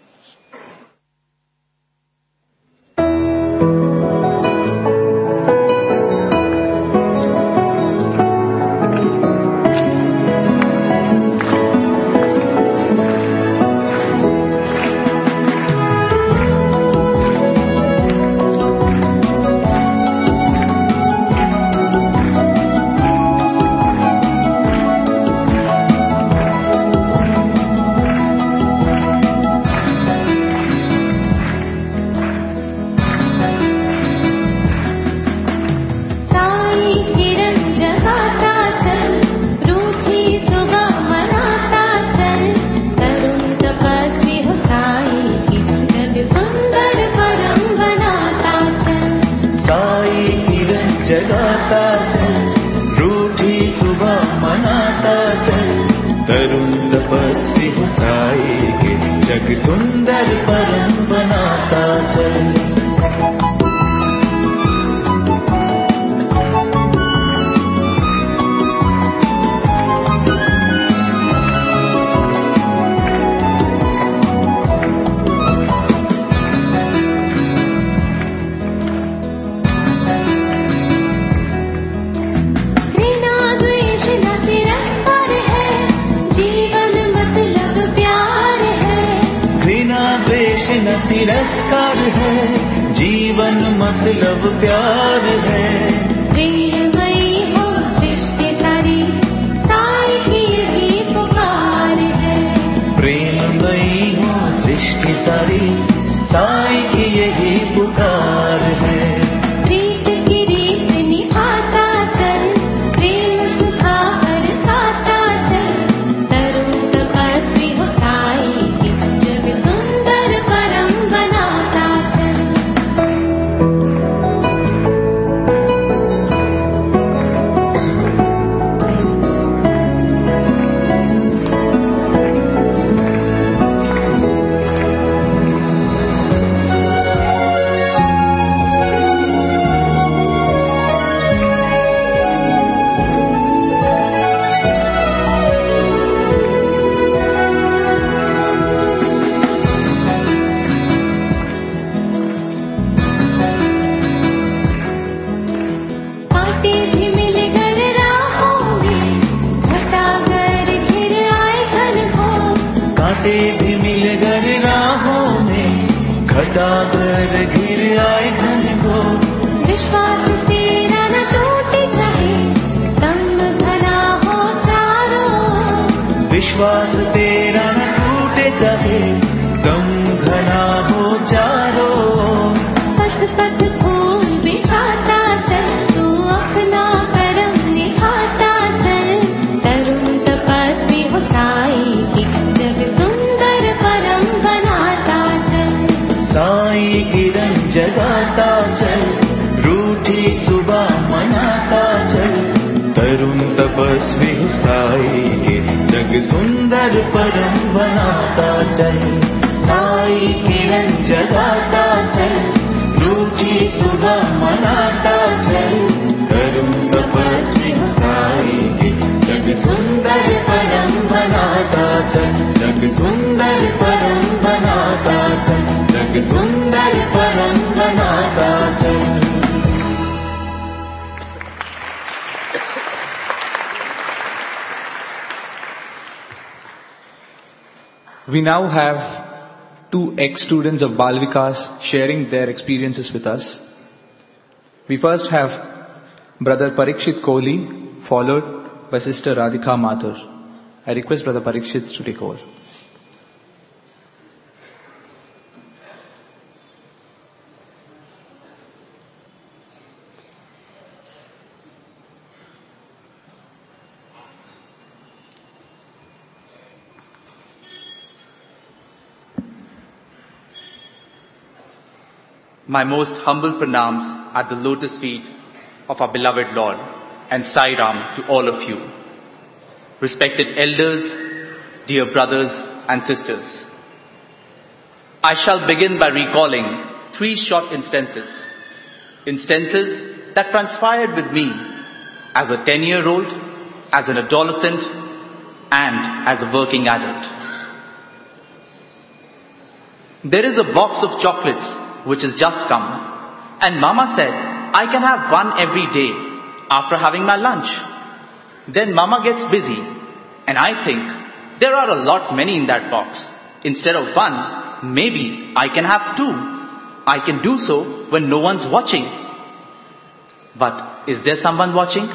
तिरस्कार है, जीवन मतलब प्यार है। प्रेममयी हो सृष्टि सारी, साई की यही पुकार है। प्रेममयी हो सृष्टि सारी, साई की यही पुकार है। प्रीत की रीत निभाता चल, प्रेम सुखा बरसाता चल, तरुण तपस्वी हो साई की, जग सुंदर परम बनाता चल। कांटे भी मिल गए राहों में, घटाकर घिर आए घन को। विश्वास तेरा न टूटे चाहे, दम घना हो चारों। विश्वास तेरा न टूटे चाहे, दम घना हो चारों। पथ पथ फूल बिछाता चल, तू अपना कर्म निभाता चल, तरुण तपस्वी हो साई की, जग सुंदर परम बनाता चल। साई किरण जगाता चल, रूठी सुबह मनाता चल, तरुण तपस्वी हो साई के, जग सुंदर परम बनाता चल। साई किरण जगाता चल, रूठी सुबह मनाता चल, तरुण तपस्वी हो साई के, जग सुंदर परम बनाता चल, जग सुंदर परम बनाता चल, जग सुंदर परम बनाता चल। We now have two ex-students of Bal Vikas sharing their experiences with us. We first have Brother Parikshit Kohli, followed by Sister Radhika Mathur. I request Brother Parikshit to take over. My most humble pranams at the lotus feet of our beloved Lord and Sai Ram to all of you. Respected elders, dear brothers and sisters. I shall begin by recalling 3 short instances that transpired with me as a 10-year-old, as an adolescent, and as a working adult. There is a box of chocolates which has just come, and Mama said I can have one every day after having my lunch. Then Mama gets busy, and I think there are a lot many in that box. Instead of one, maybe I can have 2. I can do so when no one's watching. But is there someone watching?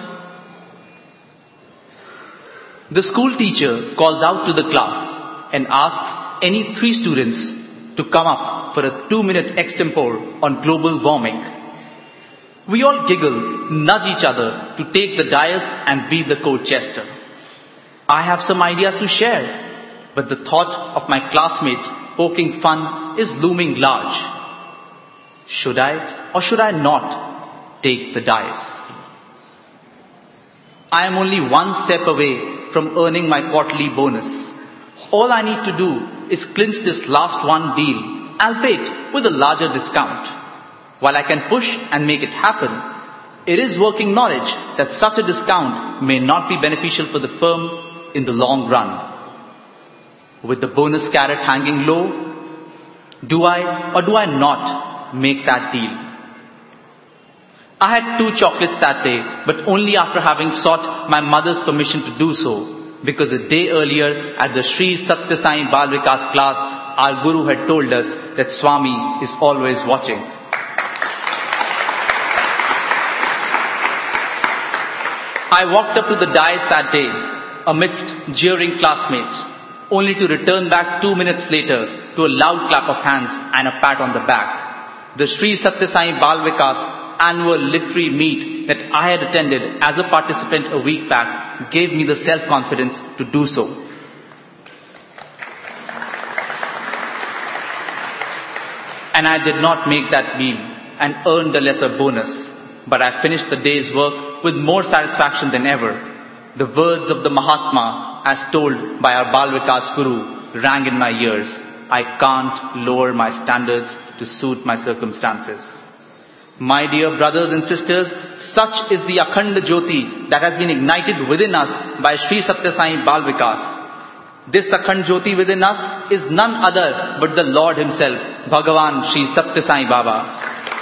The school teacher calls out to the class and asks any 3 students to come up for a 2-minute extempore on global warming. We all giggle, nudge each other to take the dais and be the co-chester. I have some ideas to share, but the thought of my classmates poking fun is looming large. Should I or should I not take the dais? I am only one step away from earning my quarterly bonus. All I need to do is clinch this last one deal, albeit with a larger discount. While I can push and make it happen, it is working knowledge that such a discount may not be beneficial for the firm in the long run. With the bonus carrot hanging low, do I or do I not make that deal? I had 2 chocolates that day, but only after having sought my mother's permission to do so, because a day earlier at the Sri Satya Sai Bal Vikas class, our Guru had told us that Swami is always watching. I walked up to the dais that day amidst jeering classmates, only to return back 2 minutes later to a loud clap of hands and a pat on the back. The Sri Satya Sai Bal Vikas annual literary meet that I had attended as a participant a week back gave me the self-confidence to do so. And I did not make that meal and earn the lesser bonus, but I finished the day's work with more satisfaction than ever. The words of the Mahatma, as told by our Bal Vikas Guru, rang in my ears. I can't lower my standards to suit my circumstances. My dear brothers and sisters, such is the Akhanda Jyoti that has been ignited within us by Sri Satya Sai Bal Vikas. This Akhand Jyoti within us is none other but the Lord himself, Bhagavan Sri Satya Sai Baba.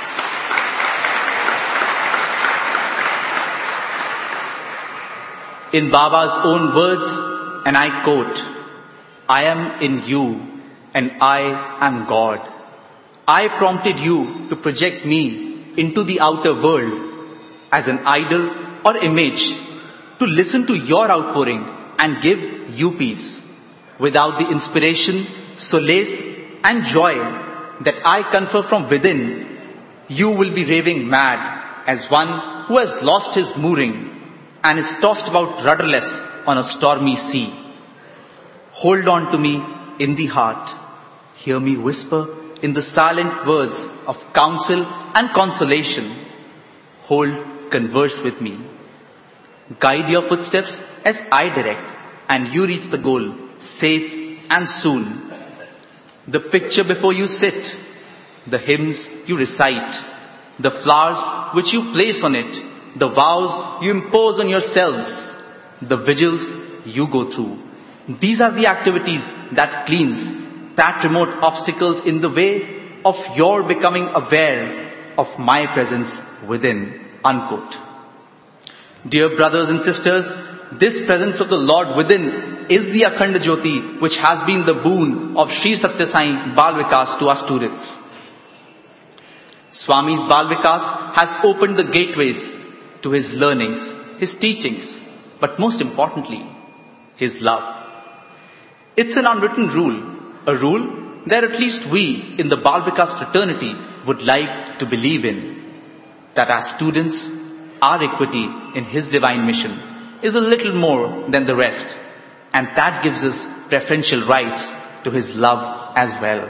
In Baba's own words, and I quote, I am in you and I am God. I prompted you to project me into the outer world as an idol or image, to listen to your outpouring and give you peace. Without the inspiration, solace and joy that I confer from within, you will be raving mad as one who has lost his mooring and is tossed about rudderless on a stormy sea. Hold on to me in the heart. Hear me whisper in the silent words of counsel and consolation. Hold, converse with me. Guide your footsteps as I direct, and you reach the goal safe and soon. The picture before you sit, the hymns you recite, the flowers which you place on it, the vows you impose on yourselves, the vigils you go through. These are the activities that cleanse, that remote obstacles in the way of your becoming aware of my presence within. Unquote. Dear brothers and sisters, this presence of the Lord within is the Akhanda Jyoti which has been the boon of Sri Satya Sai Bal Vikas to our students. Swami's Bal Vikas has opened the gateways to his learnings, his teachings, but most importantly, his love. It's an unwritten rule, a rule that at least we in the Bal Vikas fraternity would like to believe in, that as students, our equity in his divine mission is a little more than the rest, and that gives us preferential rights to his love as well.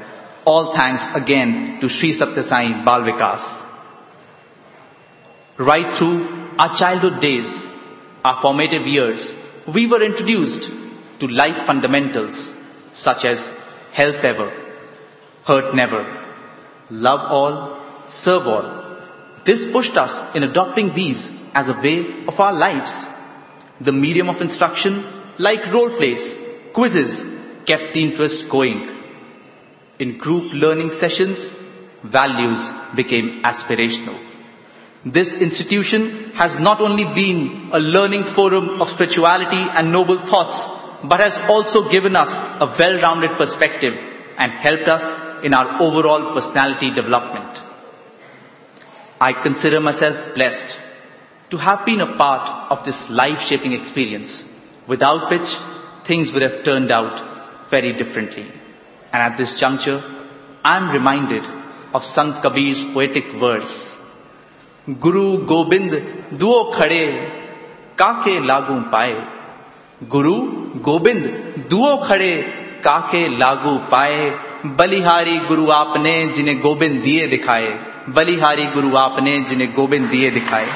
all thanks again to Sri Satya Sai Bal Vikas. Right through our childhood days, our formative years, we were introduced to life fundamentals such as help ever, hurt never, love all, serve all. This pushed us in adopting these as a way of our lives. The medium of instruction, like role plays, quizzes, kept the interest going. In group learning sessions, values became aspirational. This institution has not only been a learning forum of spirituality and noble thoughts, but has also given us a well-rounded perspective and helped us in our overall personality development. I consider myself blessed to have been a part of this life-shaping experience, without which things would have turned out very differently. And at this juncture, I am reminded of Sant Kabir's poetic verse, Guru Gobind duo khade kaake lagu paye. Guru Gobind duo khade kaake lagu paye. Balihari Guru aapne jinhe Gobind diye dikhaye. Balihari Guru aapne jinhe Gobind diye dikhaye.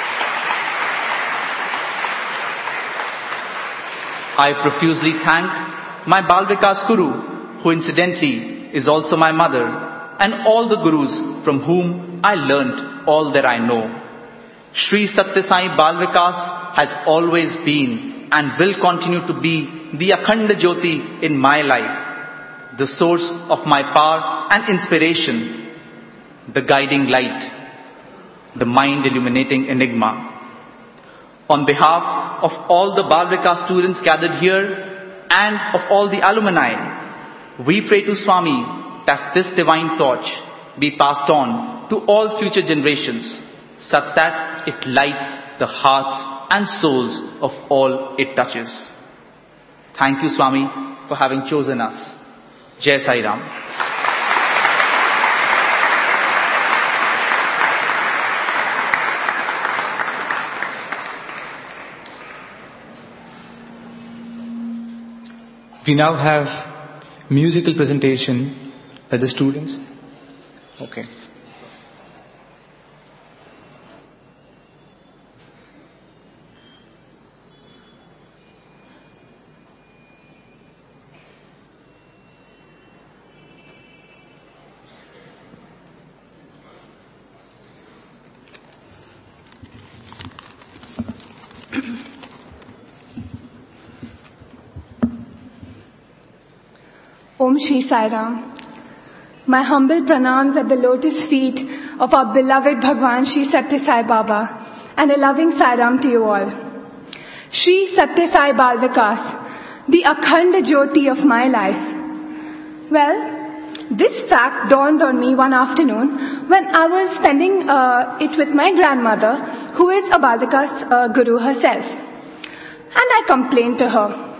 I profusely thank my Bal Vikas Guru, who incidentally is also my mother, and all the Gurus from whom I learnt all that I know. Sri Satya Sai Bal Vikas has always been and will continue to be the Akhanda Jyoti in my life, the source of my power and inspiration, the guiding light, the mind illuminating enigma. On behalf of all the Bal Vikas students gathered here and of all the alumni, we pray to Swami that this divine torch be passed on to all future generations, such that it lights the hearts and souls of all it touches. Thank you, Swami, for having chosen us. Jai Sai Ram. We now have musical presentation by the students. Okay. Om Shri Sai Ram. My humble pranams at the lotus feet of our beloved Bhagwan Shri Satya Sai Baba, and a loving Sai Ram to you all. Shri Satya Sai Bal Vikas, the Akhanda Jyoti of my life. Well, this fact dawned on me one afternoon when I was spending it with my grandmother, who is a Bal Vikas Guru herself. And I complained to her.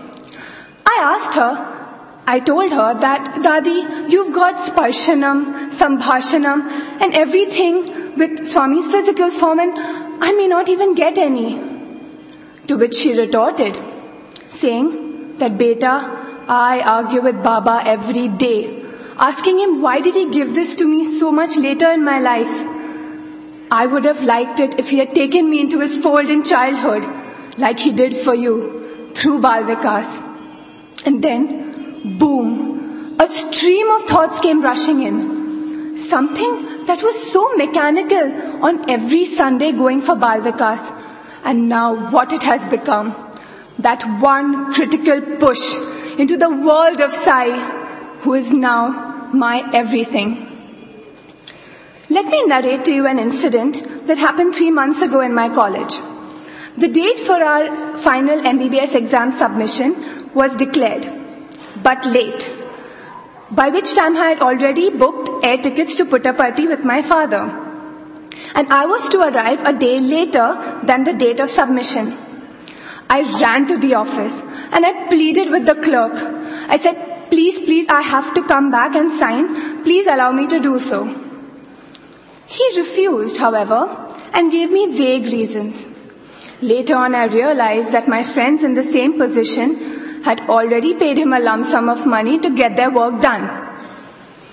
I told her that, Dadi, you've got Sparshanam, Sambhashanam and everything with Swami's physical form, and I may not even get any. To which she retorted, saying that, Beta, I argue with Baba every day, asking him why did he give this to me so much later in my life. I would have liked it if he had taken me into his fold in childhood, like he did for you, through Bal Vikas. And then, boom, a stream of thoughts came rushing in. Something that was so mechanical on every Sunday going for Bal Vikas. And now what it has become. That one critical push into the world of Sai, who is now my everything. Let me narrate to you an incident that happened 3 months ago in my college. The date for our final MBBS exam submission was declared, but late, by which time I had already booked air tickets to Puttaparthi with my father. And I was to arrive a day later than the date of submission. I ran to the office and I pleaded with the clerk. I said, please, I have to come back and sign. Please allow me to do so. He refused, however, and gave me vague reasons. Later on, I realized that my friends in the same position had already paid him a lump sum of money to get their work done.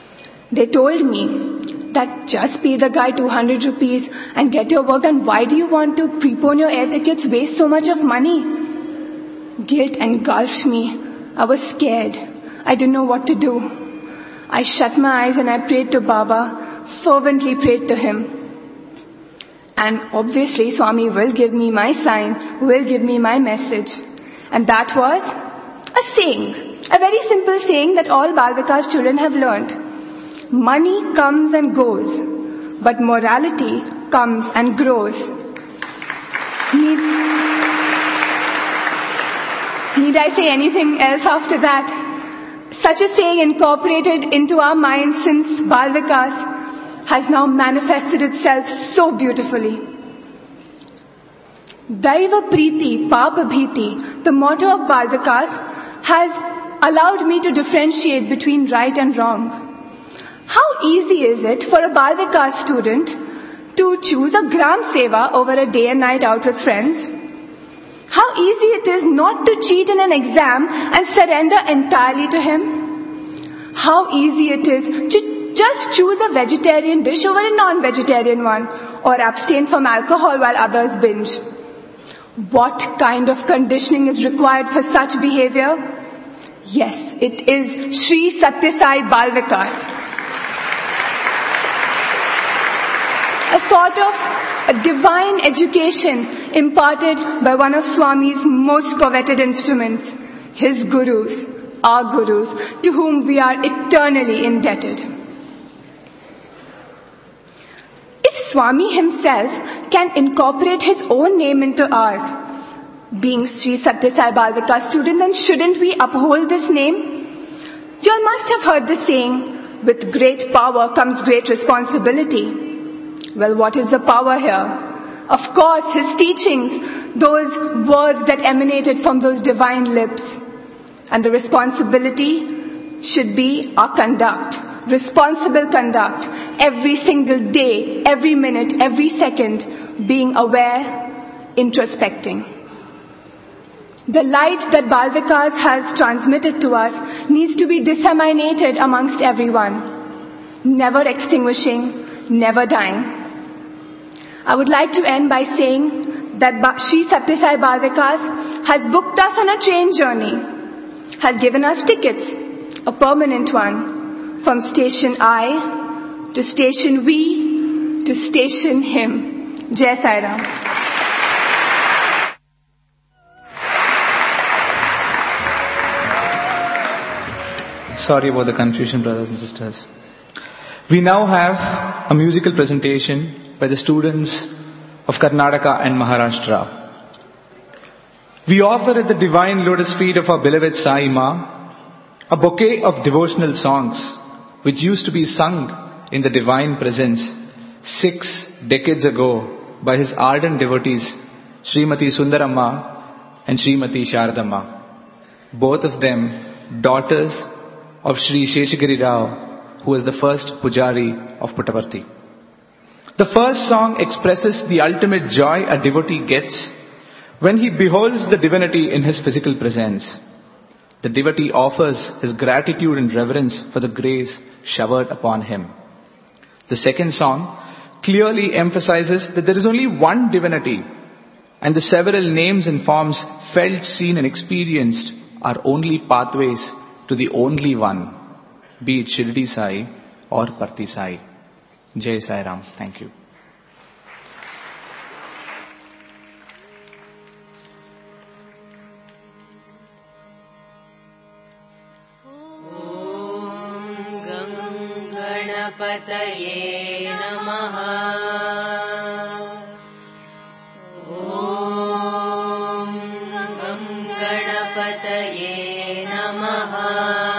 They told me that just pay the guy 200 rupees and get your work done. Why do you want to prepone your air tickets, waste so much of money? Guilt engulfed me. I was scared. I didn't know what to do. I shut my eyes and I prayed to Baba, fervently prayed to him. And obviously Swami will give me my sign, will give me my message. And that was a saying, a very simple saying that all Bal Vikas children have learned. Money comes and goes, but morality comes and grows. Need I say anything else after that? Such a saying incorporated into our minds since Bal Vikas has now manifested itself so beautifully. Daiva Preeti Papa Bhiti, the motto of Bal Vikas, has allowed me to differentiate between right and wrong. How easy is it for a Bal Vikas student to choose a Gram Seva over a day and night out with friends? How easy it is not to cheat in an exam and surrender entirely to him? How easy it is to just choose a vegetarian dish over a non-vegetarian one, or abstain from alcohol while others binge. What kind of conditioning is required for such behavior? Yes, it is Sri Satya Sai Bal Vikas. A sort of a divine education imparted by one of Swami's most coveted instruments, his gurus, our gurus, to whom we are eternally indebted. If Swami himself can incorporate his own name into ours, being Sri Satya Sai Bal Vikas student, then shouldn't we uphold this name? You all must have heard the saying, with great power comes great responsibility. Well, what is the power here? Of course, his teachings, those words that emanated from those divine lips. And the responsibility should be our conduct, responsible conduct, every single day, every minute, every second, being aware, introspecting. The light that Bal Vikas has transmitted to us needs to be disseminated amongst everyone, never extinguishing, never dying. I would like to end by saying that Sri Satya Sai Bal Vikas has booked us on a train journey, has given us tickets, a permanent one, from station I to station we to station him. Jai Sai Ram. Sorry about the confusion, brothers and sisters. We now have a musical presentation by the students of Karnataka and Maharashtra. We offer at the divine lotus feet of our beloved Sai Ma a bouquet of devotional songs which used to be sung in the divine presence 6 decades ago by his ardent devotees Srimati Sundaramma and Srimati Sharadamma, both of them daughters of Sri Sheshagiri Rao, who was the first Pujari of Puttaparthi. The first song expresses the ultimate joy a devotee gets when he beholds the divinity in his physical presence. The devotee offers his gratitude and reverence for the grace showered upon him. The second song clearly emphasizes that there is only one divinity, and the several names and forms felt, seen and experienced are only pathways to the only one, be it Shirdi Sai or Parthi Sai. Jai Sai Ram. Thank you. Gangadhapataye Namaha. Om Gangadhapataye Namaha.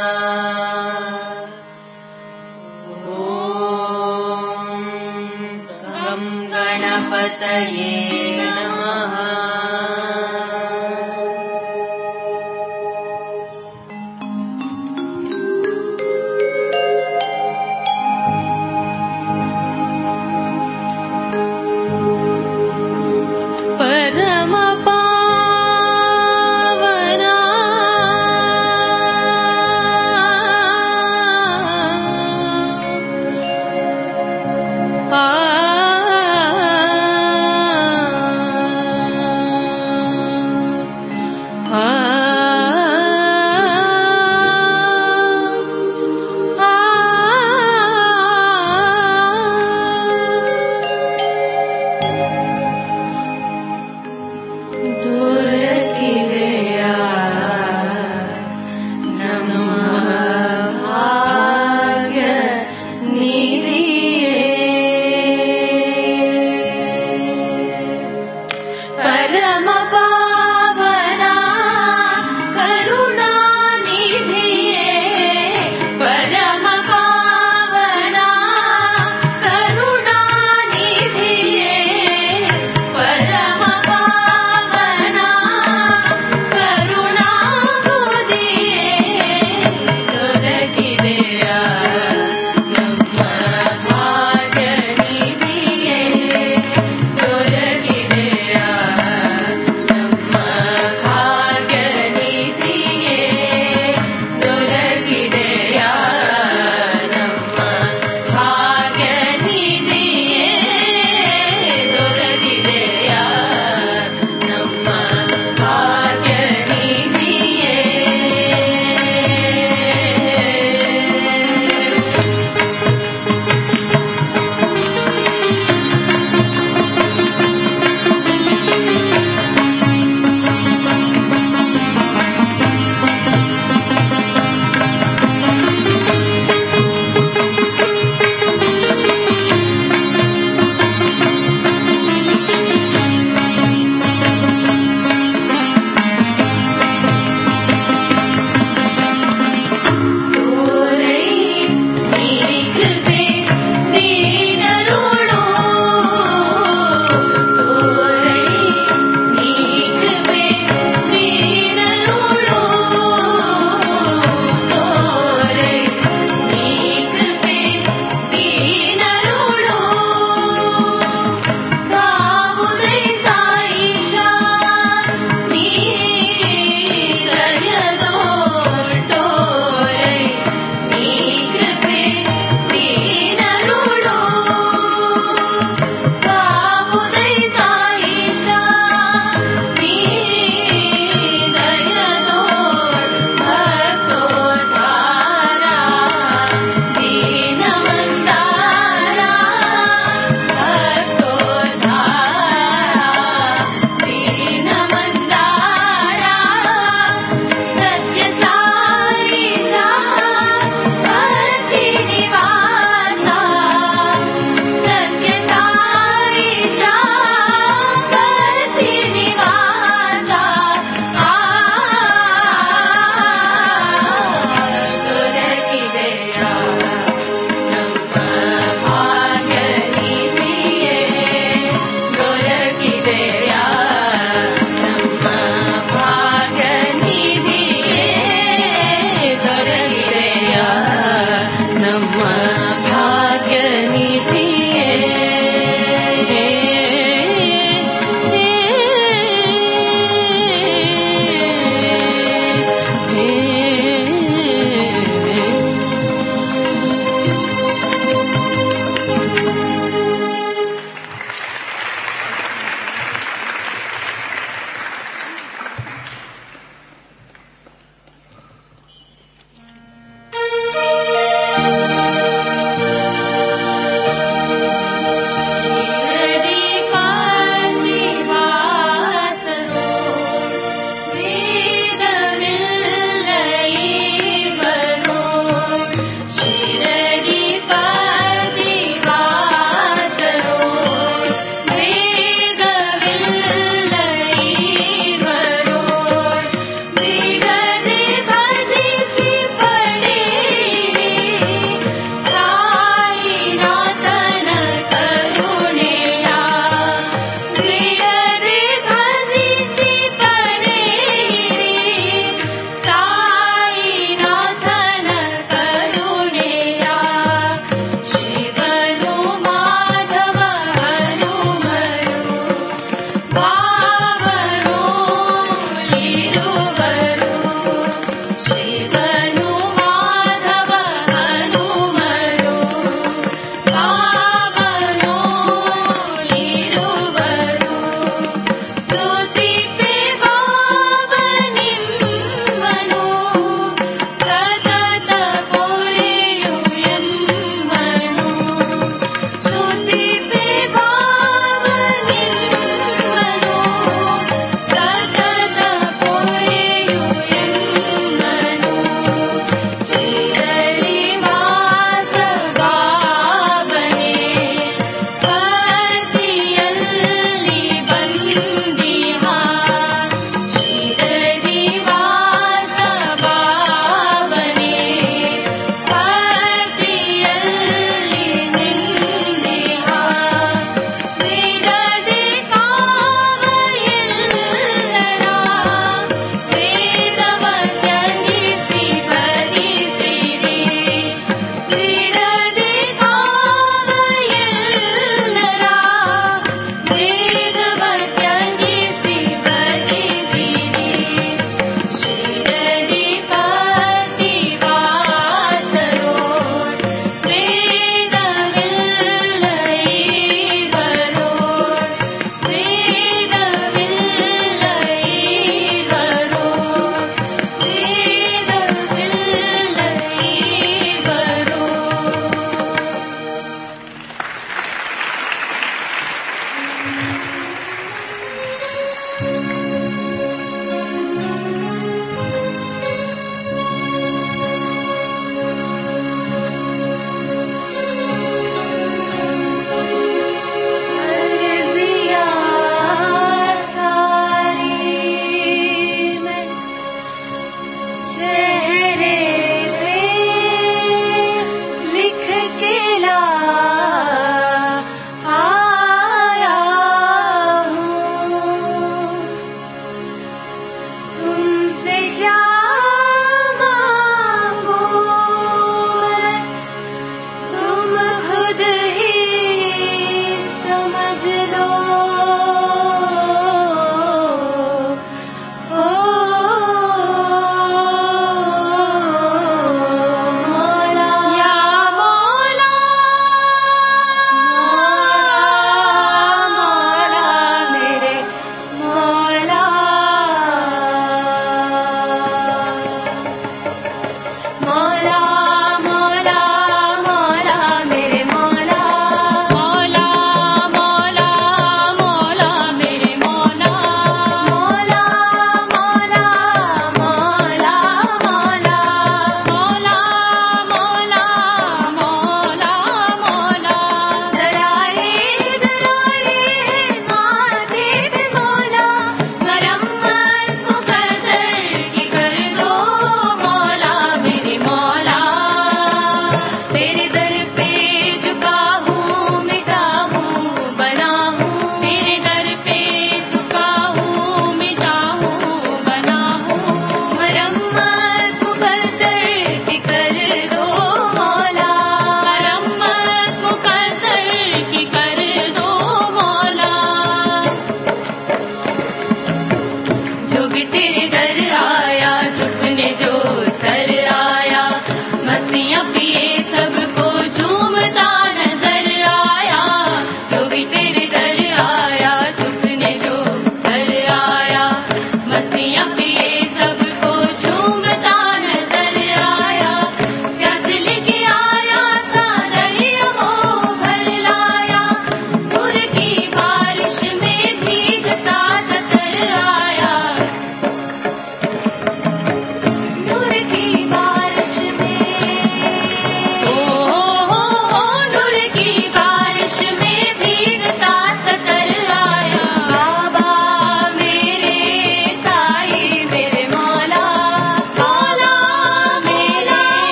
Gangadhapataye Namaha.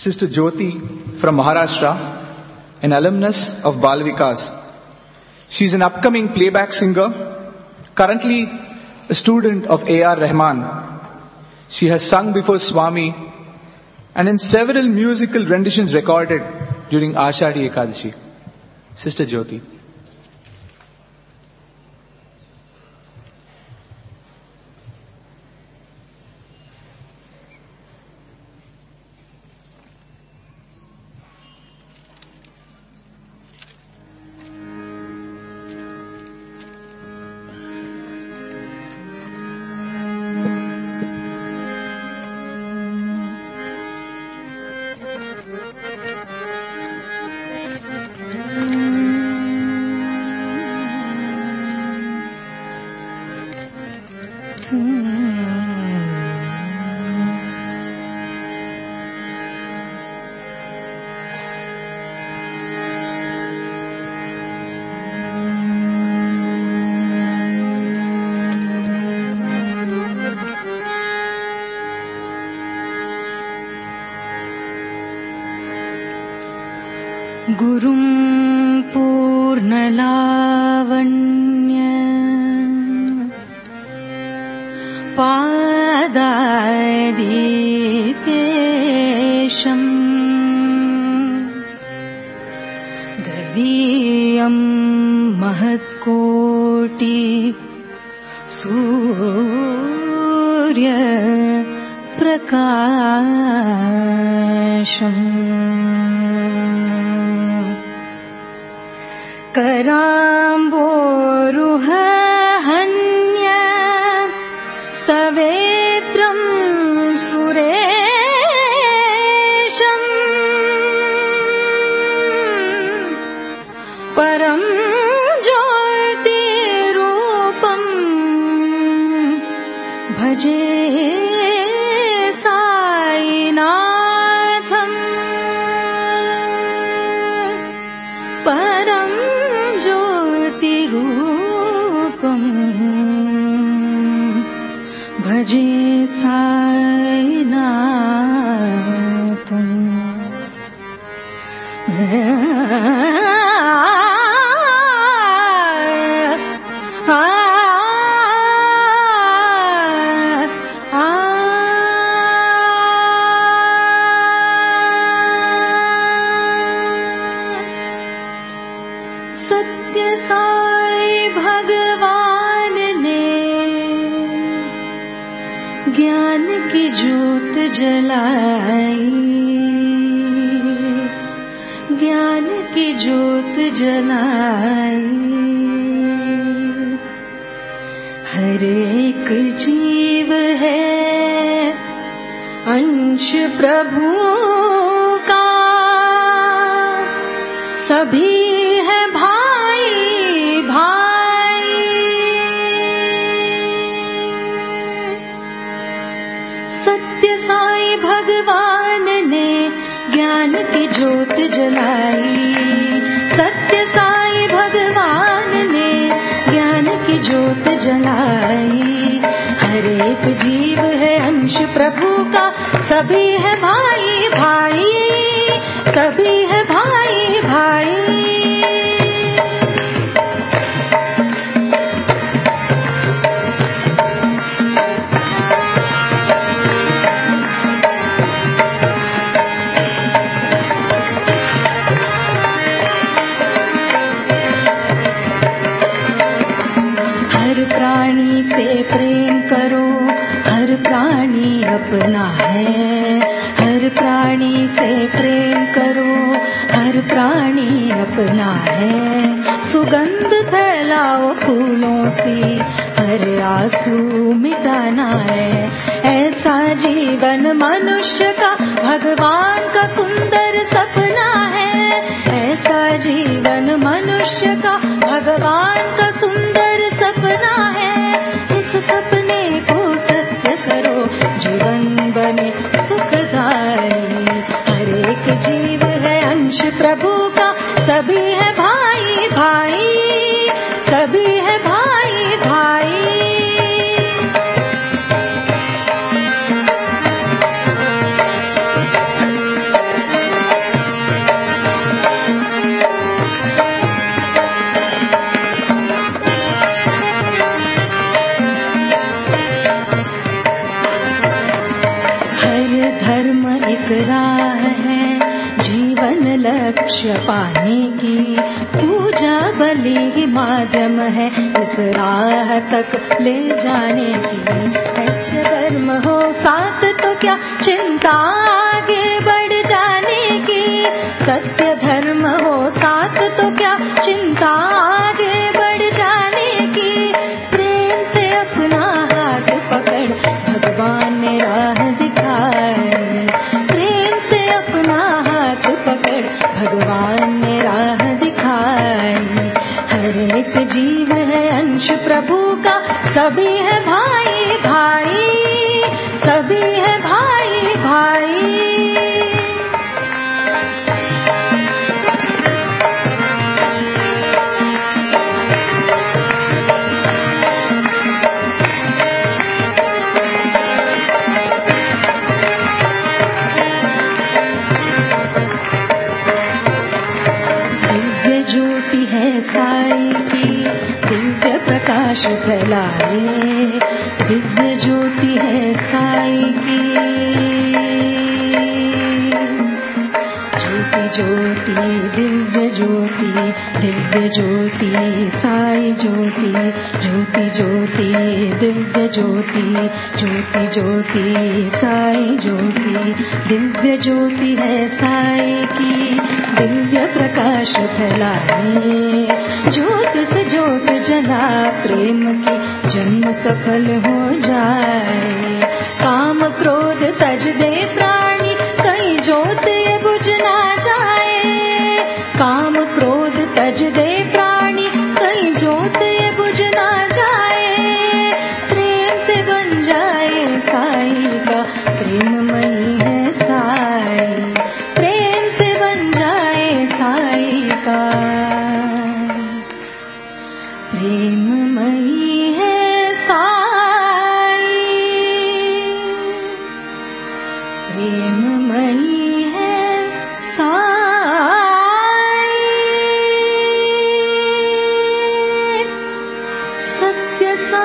Sister Jyoti from Maharashtra, an alumnus of Bal Vikas. She's an upcoming playback singer, currently a student of A.R. Rahman. She has sung before Swami and in several musical renditions recorded during Ashadi Ekadashi. Sister Jyoti. गुरुं पूर्णलावण्य पादादिपेशम् गरीयं महत्कोटि सूर्य प्रकाशम् कराम्बोरुहहन्य स्तवेत्रं सुरेशम् परं ज्योतिरूपम् भजे साईनाथम् परं ज्योतिरूपम् भजे साईनाथम् सत्य साई भगवान ने ज्ञान की ज्योत जलाई, ज्ञान की ज्योत जलाई। हर एक जीव है अंश प्रभु का, सभी है भाई भाई। सत्य साई भगवान ने ज्ञान की ज्योत जलाई, सत्य साई भगवान ने ज्ञान की ज्योत जलाई। हर एक जीव है अंश प्रभु का, सभी है भाई भाई, सभी है भाई भाई। हर प्राणी से प्रेम करो, हर प्राणी अपना है। हर प्राणी से प्रेम करो, हर प्राणी अपना है। सुगंध फैलाओ फूलों से, हर आंसू मिटाना है। ऐसा जीवन मनुष्य का भगवान का सुंदर सपना है। ऐसा जीवन मनुष्य का भगवान का सुंदर सपना है। इस सपने को सत्य करो, जीवन बने सुखदायी। हर एक जीव है अंश प्रभु का, सभी है भाई भाई, सभी है भाई भाई। एक राह है जीवन लक्ष्य पाने की, पूजा बलि ही माध्यम है इस राह तक ले जाने की। सत्य धर्म हो साथ तो क्या चिंता आगे बढ़ जाने की, सत्य धर्म हो साथ तो क्या चिंता आगे बढ़ जाने की। प्रेम से अपना हाथ पकड़ भगवान ने राह दिखाई, प्रेम से अपना हाथ पकड़ भगवान ने राह दिखाई। हर एक जीव है अंश प्रभु का, सभी है भाई भाई, सभी है भाई भाई। ज्योति है साई की दिव्य प्रकाश फैलाए, दिव्य ज्योति है साई की। ज्योति ज्योति दिव्य ज्योति, दिव्य ज्योति साई ज्योति, ज्योति ज्योति दिव्य ज्योति, ज्योति ज्योति साई ज्योति। दिव्य ज्योति है साई की दिव्य प्रकाश फैलाए, ज्योत से ज्योत जला प्रेम की जन्म सफल हो जाए। काम क्रोध तज दे प्राणी कहीं ज्योत बुझ ना जाए, काम क्रोध तज दे प्राणी कहीं ज्योत बुझ ना जाए। प्रेम से बन जाए साई का, प्रेममयी है साई, प्रेम से बन जाए साई का। प्रेममयी है साई, प्रेममयी है साई। सत्य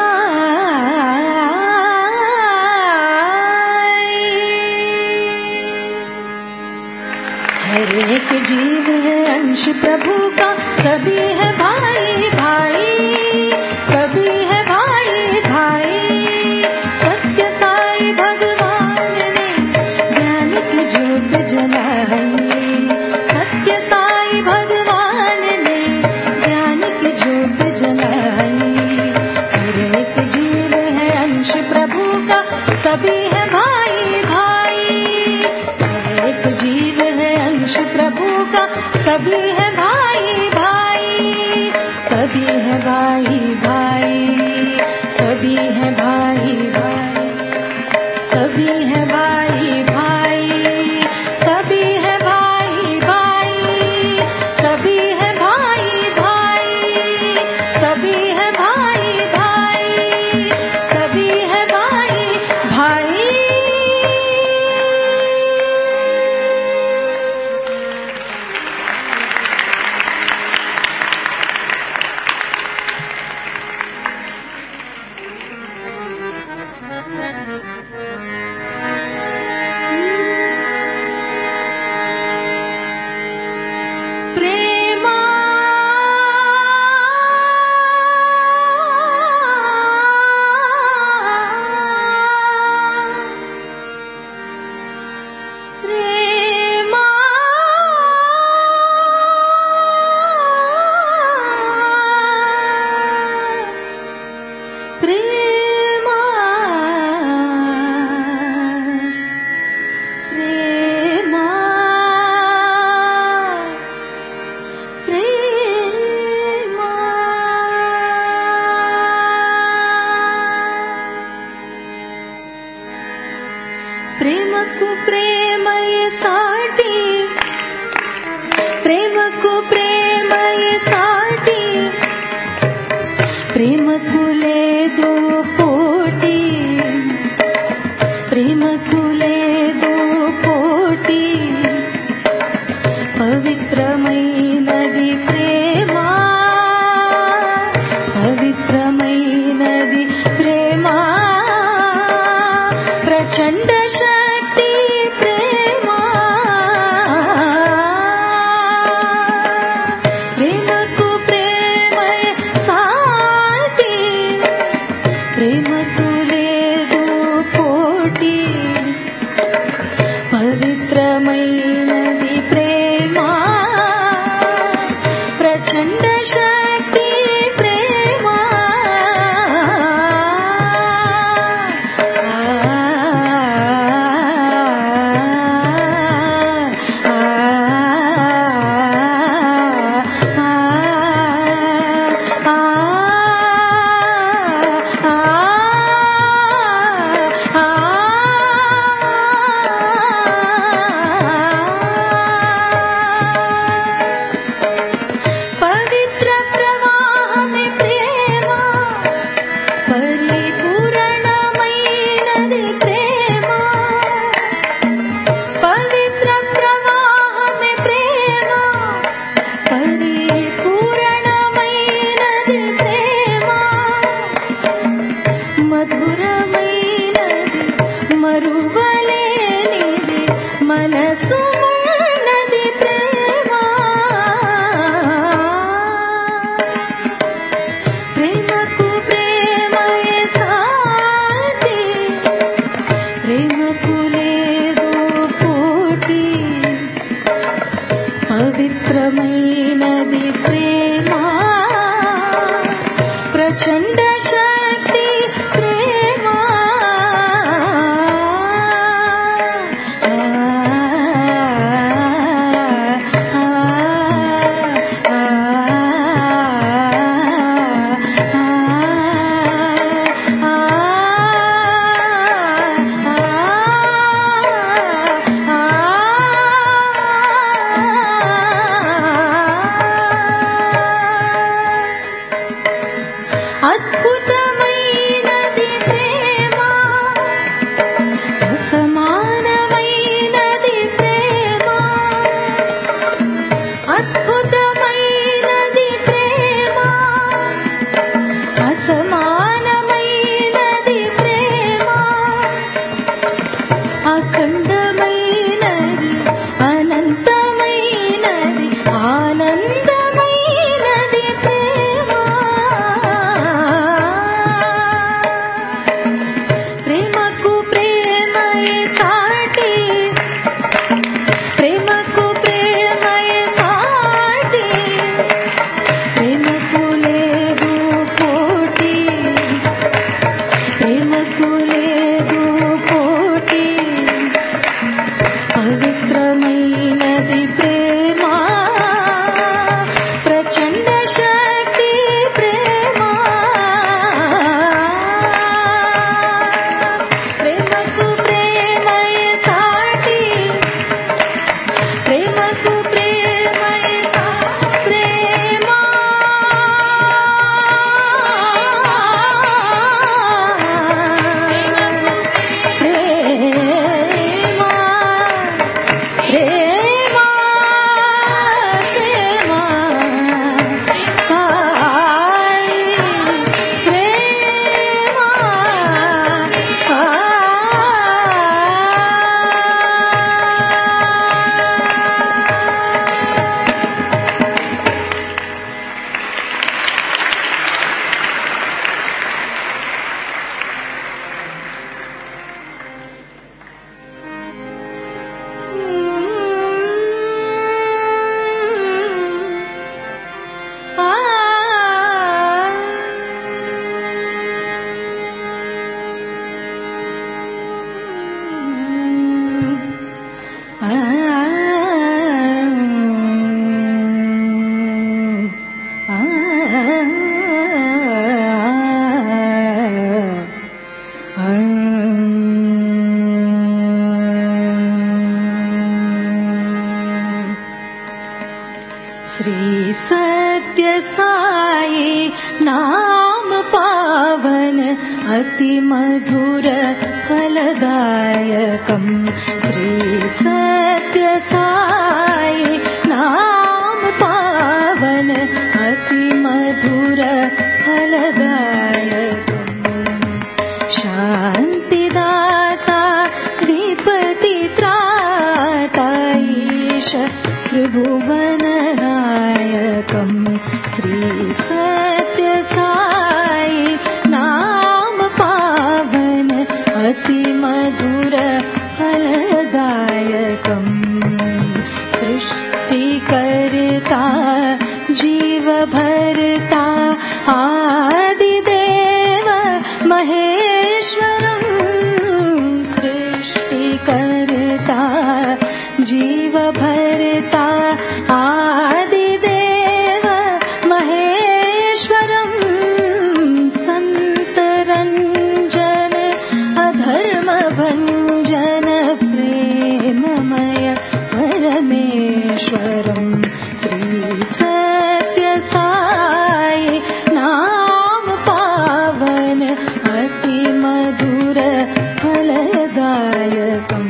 साई। हर एक जीव है अंश प्रभु का, सभी है भाई भाई, सभी है भाई भाई। सत्य साई भगवान ने ज्ञान की ज्योत जलाई, सत्य साई भगवान ने ज्ञान की ज्योत जलाई। हर एक जीव है अंश प्रभु का, सभी है भाई भाई। हर एक जीव है अंश प्रभु का, सभी है भाई भाई, सभी है भाई भाई, सभी है भाई भाई, सभी है भाई भाई, सभी है भाई भाई, सभी है भाई भाई, सभी है भाई भाई, सभी है भाई भाई। ప్రేమకు ప్రేమయే సాటి, ప్రేమకు ప్రేమయే సాటి, ప్రేమకు లేదు పోటీ, ప్రేమకు లేదు పోటీ. పవిత్రమైనది ప్రేమ, పవిత్రమైనది ప్రేమ, ప్రచండ శక్తి ప్రేమ, మనసు ఉన్నది ప్రేమ ప్రేమకు ప్రేమయే సాటి ప్రేమకు లేదు పోటీ పవిత్రమైనది ప్రేమ ప్రచండ శక్తి ప్రేమ అద్భుతమైనది ప్రేమ అసమానమైనది ప్రేమ అద్భుతమైనది ప్రేమ అసమానమైనది ప్రేమ అఖండమైనది అనంతమైనది ఆనందమైనది ప్రేమ ప్రేమకు ప్రేమయే సాటి ప్రేమకు ప్రేమయే సాటి ప్రేమకు లేదు పోటీ ప్రేమకు లేదు పోటీ పవిత్రమైనది ప్రేమ ప్రచండ శక్తి ప్రేమ ప్రేమకు ప్రేమయే సాటి ప్రేమకు ప్రేమయే సాటి ప్రేమ ప్రేమ ప్రేమ ప్రేమ సాయి ప్రేమ श्री सत्य साई नाम पावन अति मधुर फलदायकम् श्री सत्य साई नाम पावन अति मधुर फलदायकम् शान्तिदाता विपति त्राता ईश त्रिभुवननायकम् श्री सत्य साई नाम पावन अति मधुर फलदायकम् सृष्टिकर्ता जीव भरता आदिदेव महेश्वरम् सृष्टिकर्ता जीव भरता आदिदेव महेश्वरम् सन्तरञ्जन अधर्मभञ्जन प्रेममय परमेश्वरम् श्री सत्य साई नाम पावन अति मधुर फलदायकम्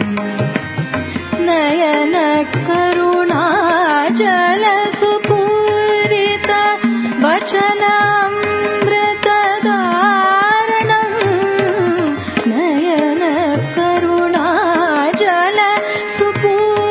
नयन करुणा जल सुपूरित वचनामृतधारणम् नयन करुणा जल सुपूरित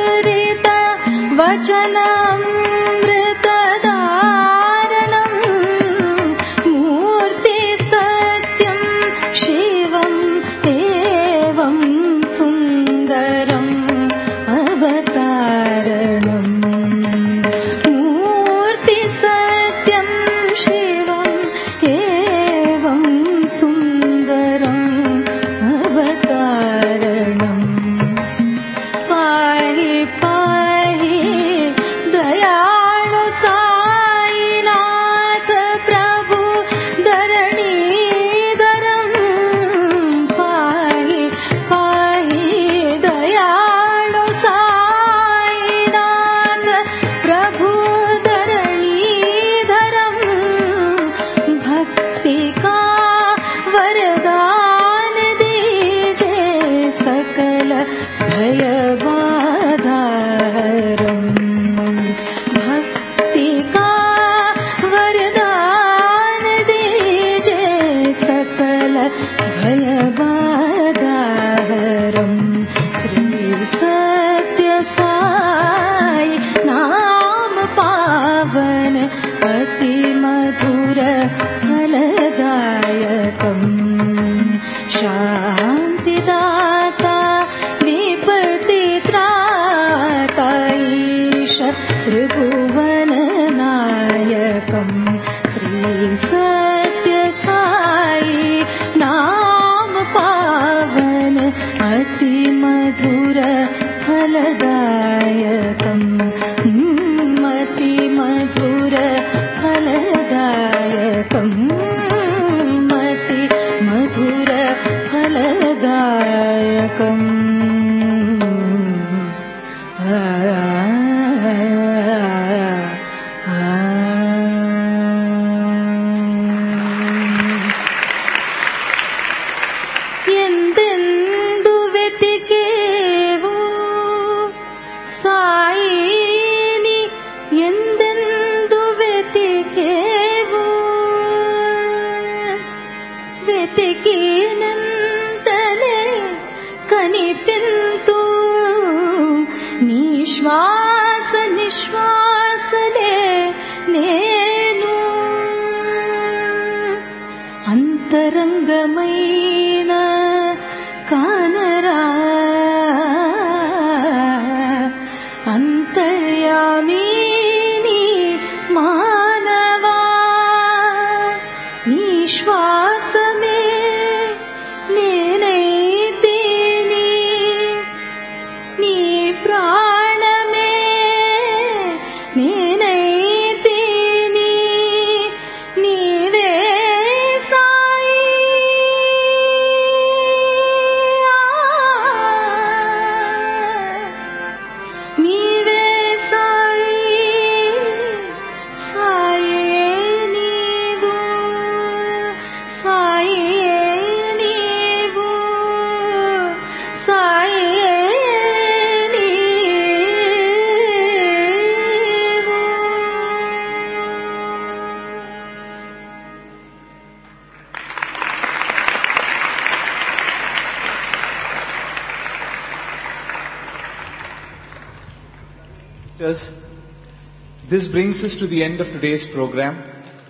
This brings us to the end of today's program.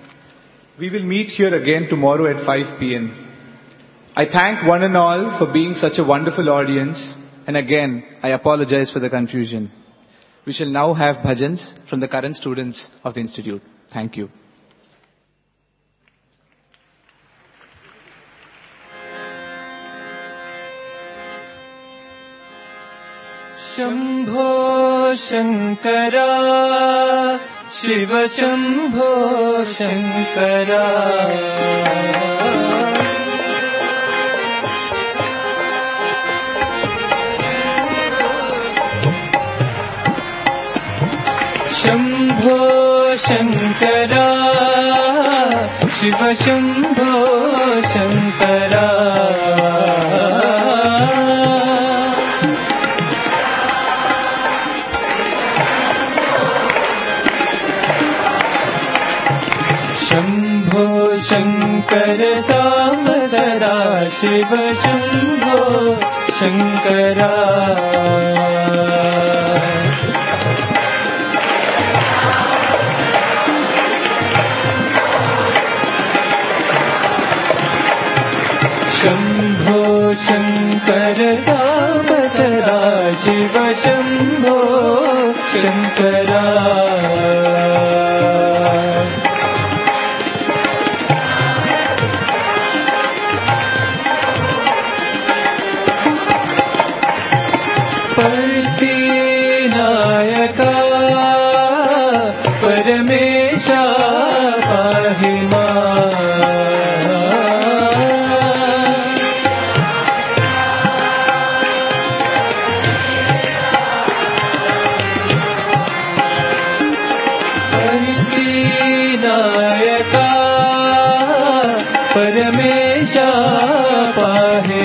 We will meet here again tomorrow at 5 p.m. I thank one and all for being such a wonderful audience, and again, I apologize for the confusion. We shall now have bhajans from the current students of the Institute. Thank you. Shambho Shankara Shiv Shambho Shankara Shambho Shankara Shiv Shambho Shankara Shankar साम सदा शिव शम्भो शङ्करा शङ्कर साम्ब सदा शिव शम्भो शङ्करा नायका परमेशा पाहि नायका परमेशा पाहि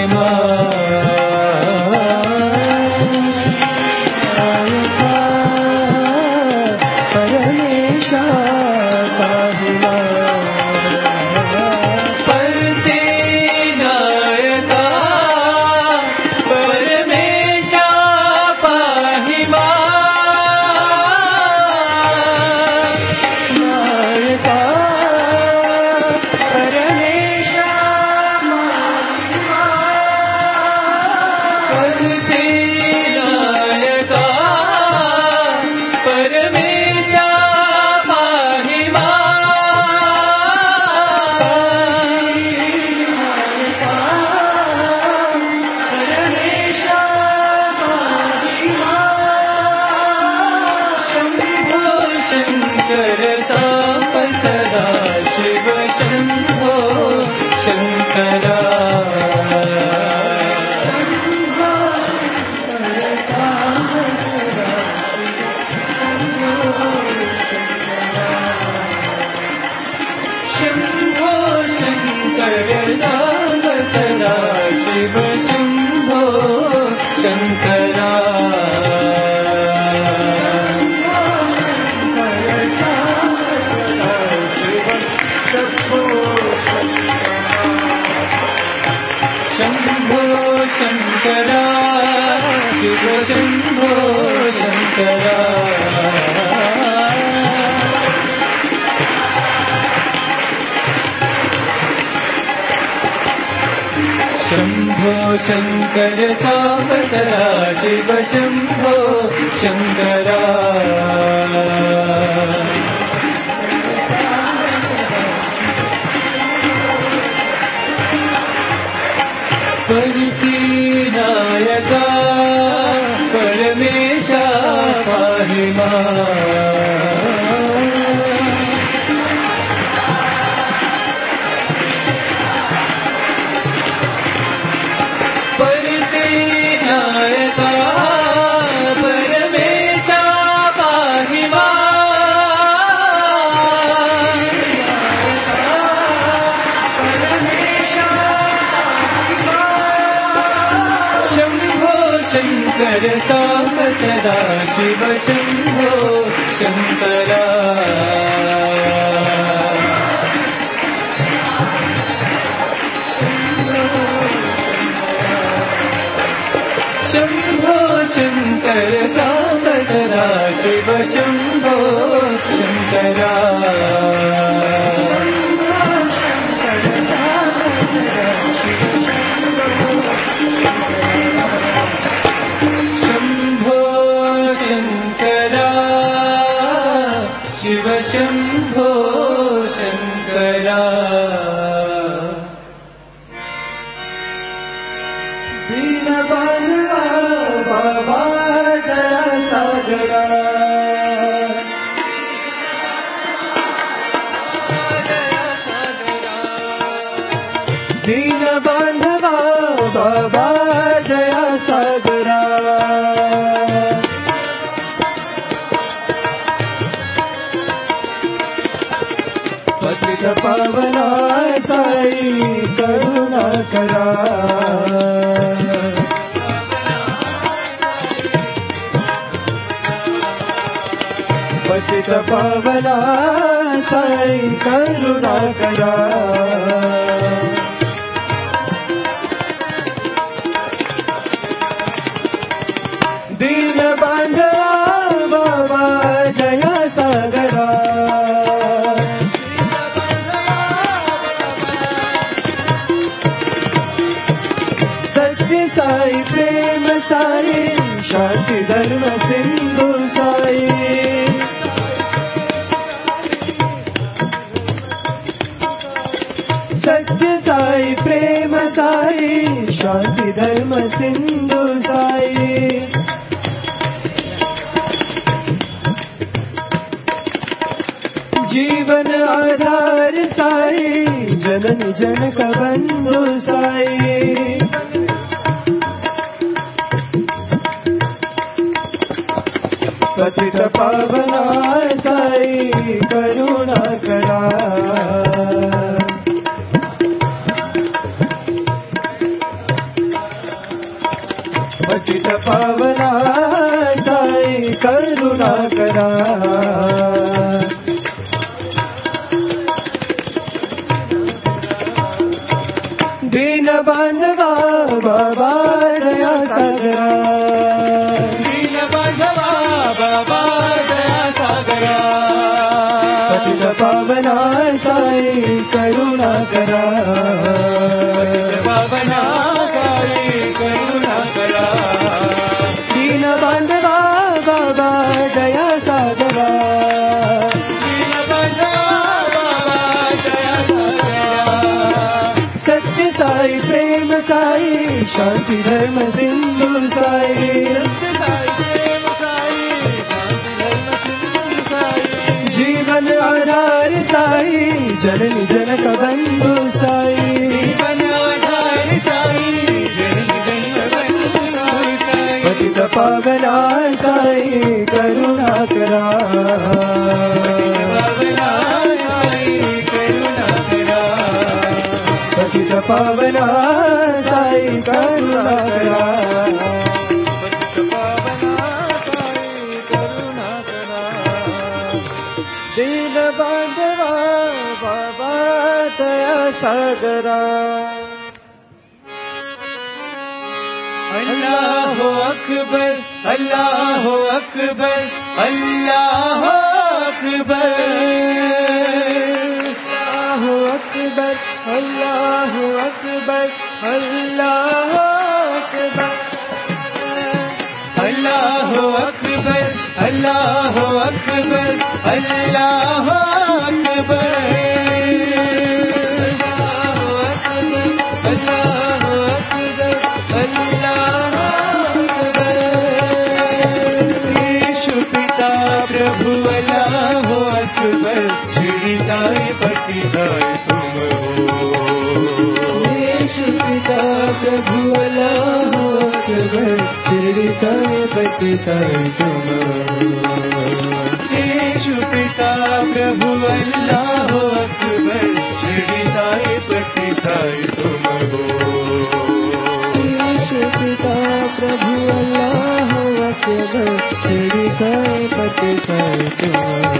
शंकर साम्ब सदा शिव शंभो शंकरा नायका परमेशा पाहि शंकर साम्ब सदा शिव शंभो शंकरा शंभो शंकर साम्ब सदा शिव शंभो शंकरा शिव शंभो शंकरा दीनबंधु बाबा दया सागरा दीनबंधु बाबा दया सागरा पवना साई करुणा करा पतित पवना साई करुणा करा दीन बांधवा बाबा जया सागरा साई प्रेम साई शांति धर्म सिंधु साई सत्य साई प्रेम साई शांति धर्म सिंधु साई जीवन आधार साई जननी जनक बंधु साई पतित पावना साई करुणा करा पतित पावना साई करुणा करा दीन बांधवा बाबा दया सागरा दीन बांधवा बाबा दया सागरा पतित पावना साई करुणा करा पतित पावना साई करुणा करा दीन बांधवा बाबा दया सागरा दीन बांधवा बाबा दया सागरा सत्य साई प्रेम साई शांति धर्म सिंधु साई जीवन आधार साई जननी जनक बंधु साई जीवन आधार साई जननी जनक बंधु साई पतित पावना साई करुणा करा पतित पावना साई करुणा करा पतित पावना साई करुणा करा दीन बांधवा बाबा दया सागरा अल्लाह अकबर अल्लाह अकबर अल्लाह अकबर अल्लाह अकबर अल्लाह अकबर अल्लाह अकबर अल्लाह अकबर अल्लाह अकबर अल्लाह अकबर अल्लाह अकबर यीशु पिता प्रभु अल्लाह अकबर श्री साई पति साई प्रभु अल्लाह अकबर श्री साई पति साई तुम यीशु पिता प्रभु अल्लाह अकबर श्री साई पति साई तुम यीशु पिता प्रभु अल्लाह अकबर श्री साई पति साई तुम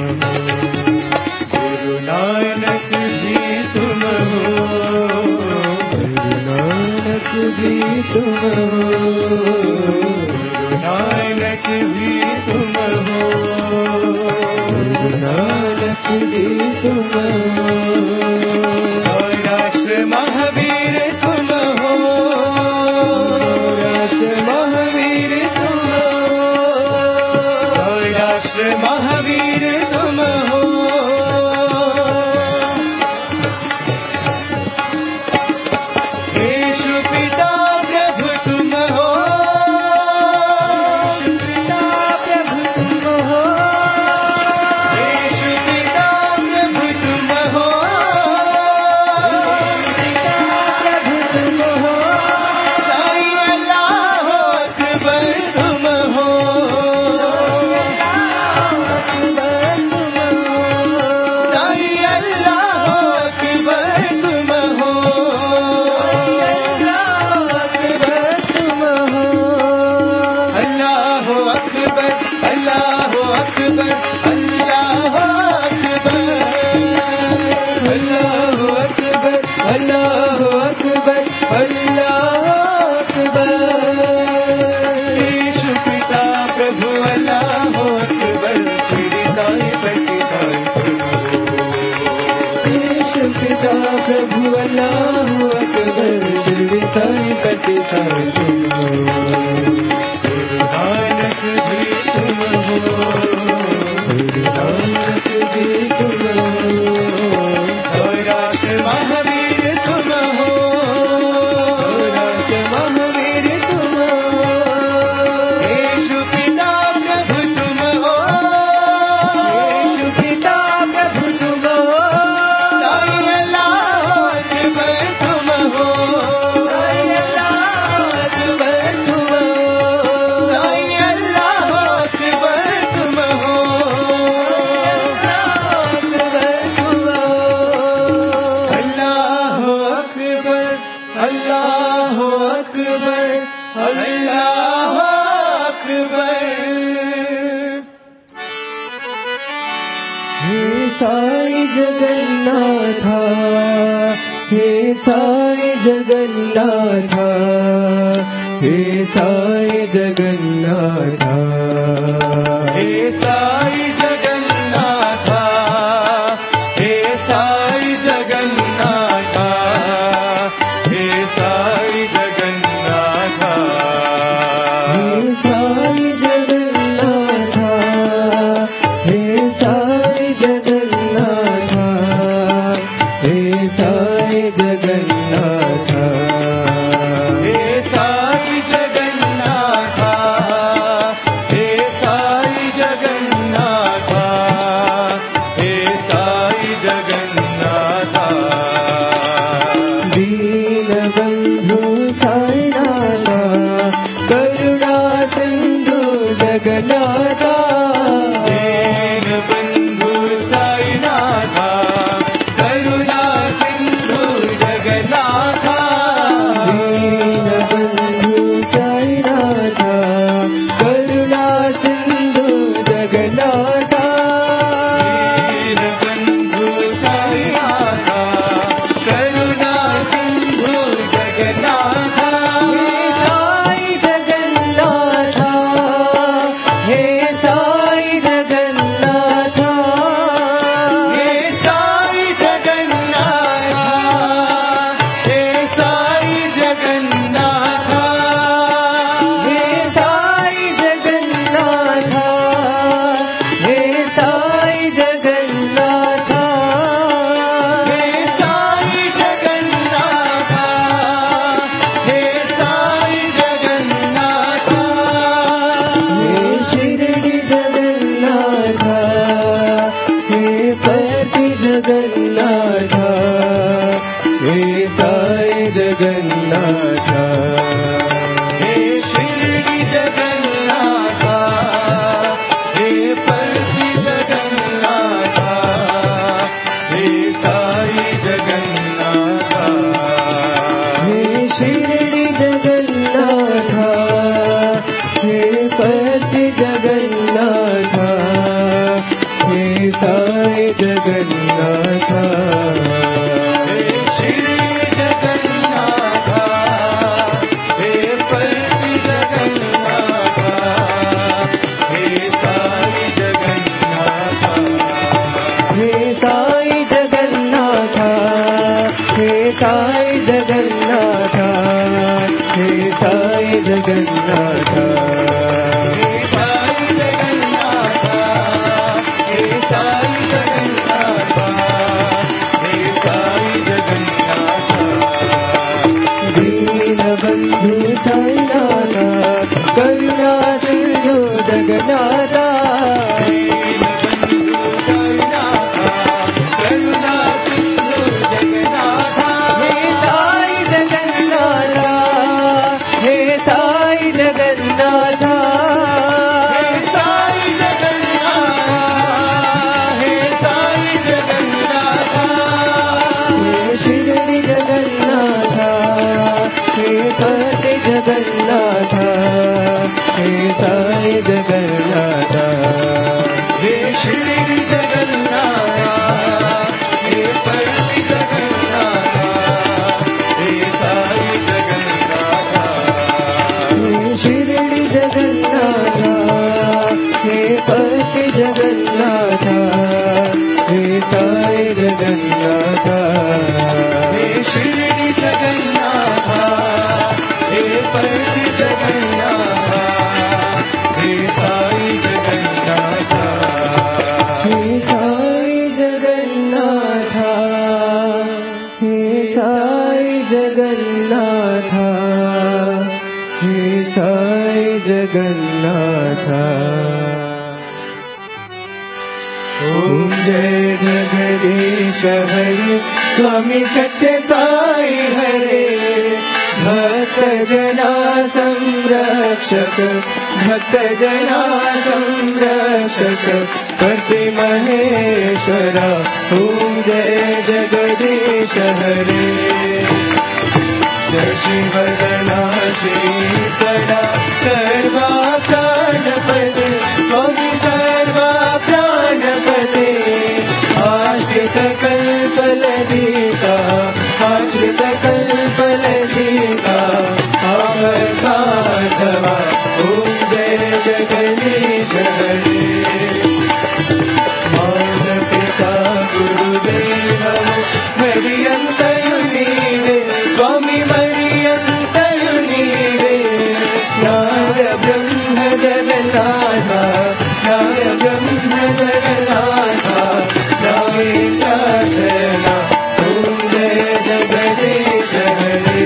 गुरु नानक जी तुम हो भी तुम हो नानक भी तुम हो नानक भी तुम हो सौराष्ट्र महावीर तुम हो हे साई जगन्नाथ, हे साई जगन्नाथ, हे साई जगन्नाथ, हे साई जगन्नाथ, हे साई जगन्नाथ, हे साई जगन्नाथ, हे साई जगन्नाथ, हे साई जगन्नाथ, हे साई जगन्नाथ, हे साई जगन्नाथ, हे साई जगन्नाथ, दीनबन्धु साईनाथ, करुणा सिन्धु जगन्नाथ, दीनबन्धु साईनाथ, करुणा सिन्धु जगन्नाथ, दीनबन्धु साईनाथ, करुणा सिन्धु जगन्नाथ, दीनबन्धु साईनाथ, करुणा सिन्धु जगन्नाथ, हे साई जगन्नाथ, हे साई जगन्नाथ, हे साई जगन्नाथ, हे साई जगन्नाथ, हे साई जगन्नाथ, हे साई जगन्नाथ, हे साई जगन्नाथ, हे शिरडी जगन्नाथ, हे पति जगन्नाथ, हे साई जगन्नाथ, हे शिरडी जगन्नाथ, हे परति जगन्नाथ, हे साई जगन्नाथ, हे शिरडी जगन्नाथ, हे पति जगन्नाथ, हे साई जगन्नाथ, हे शिरडी जगन्नाथ, हे परति जगन्नाथ, हे साई जगन्नाथ, हे साई जगन्नाथ, हे साई जगन्नाथ, हे साई जगन्नाथ, हे साई जगन्नाथ, हे साई जगन्नाथ, हे साई जगन्नाथ, दीनबन्धु साईनाथ, करुणा सिन्धु जगन्नाथ, दीनबन्धु साईनाथ, करुणा सिन्धु जगन्नाथ, हे साई जगन्नाथ, हे साई जगन्नाथ, हे साई जगन्नाथ, हे साई जगन्नाथ, हे शिरडी जगन्नाथ, हे पति जगन्नाथ, हे साई जगन्नाथ, हे शिरडी जगन्नाथ, हे परति जगन्नाथ, हे साई जगन्नाथ, हे शिरडी जगन्नाथ, हे पति जगन्नाथ, हे साई जगन्नाथ, हे शिरडी जगन्नाथ, हे परति जगन्नाथ, हे साई जगन्नाथ, हे साई जगन्नाथ, हे साई जगन्नाथ, हे साई जगन्नाथ, ओम जय जगदीश हरे, स्वामी सत्य साई हरे, भक्त जना संरक्षक, भक्त जना संरक्षक, पति महेश्वरा, ओम जय जगदीश हरे, जय शिवगणा श्रीपदा सर्वा प्राणपते, स्वामी सर्वा प्राणपते, आश्रित कल्पलति ओम जय जगदीश हरे माता पिता गुरुदेव मरियंतयु नीवे स्वामी मरियंतयु नीवे नाद ब्रह्म जगन्नाथा नाद ब्रह्म जगन्नाथा नागेशासना ओम जय जगदीश हरे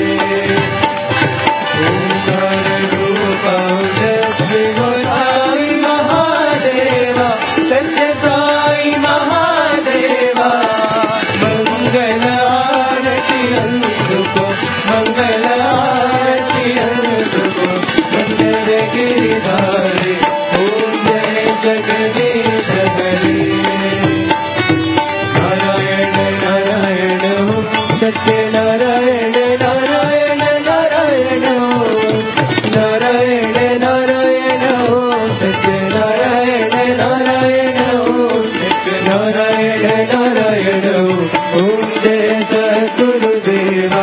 ओंकार रूपाय श्री साई महादेवा सत्य साई महादेवा मंगल आरती अंधुको मंगल आरती अंधुको मंदिर गिरिधारी ओम जय जगदीश हरे नारायण नारायण ओम सत्य नारायण नारायण नारायण नारायण नारायण ओम सत्य नारायण नारायण ओम सत्य नारायण नारायण ओम जय सद्गुरुदेवा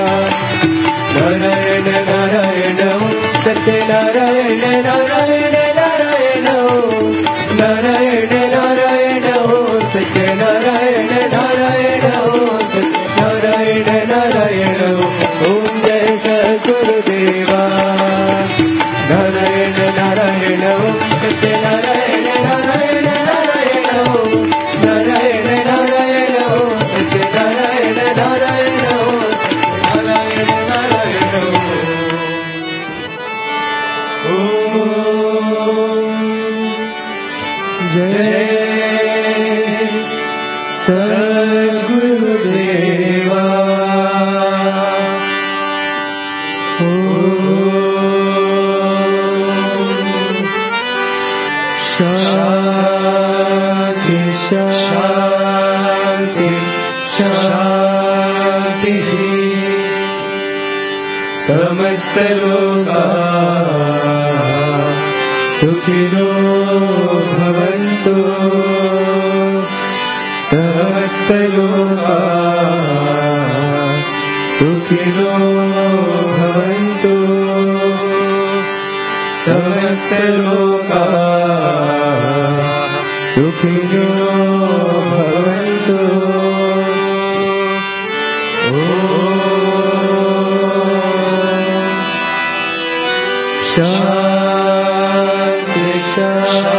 नारायण नारायण ओम सत्य नारायण नारायण नारायण नारायण नारायण ओम सत्य नारायण नारायण ओम सत्य नारायण नारायण ओम जय सद्गुरुदेवा नारायण नारायण ओम सत्य नारायण नारायण नारायण नारायण नारायण ओम सत्य नारायण नारायण नारायण नारायण जय सद्गुरुदेवा शांति शांति शांति समस्त लोका सुखिनो भवन्तु समस्त लोका सुखिनो भवन्तु समस्त लोका सुखिनो भवन्तु शांति शांति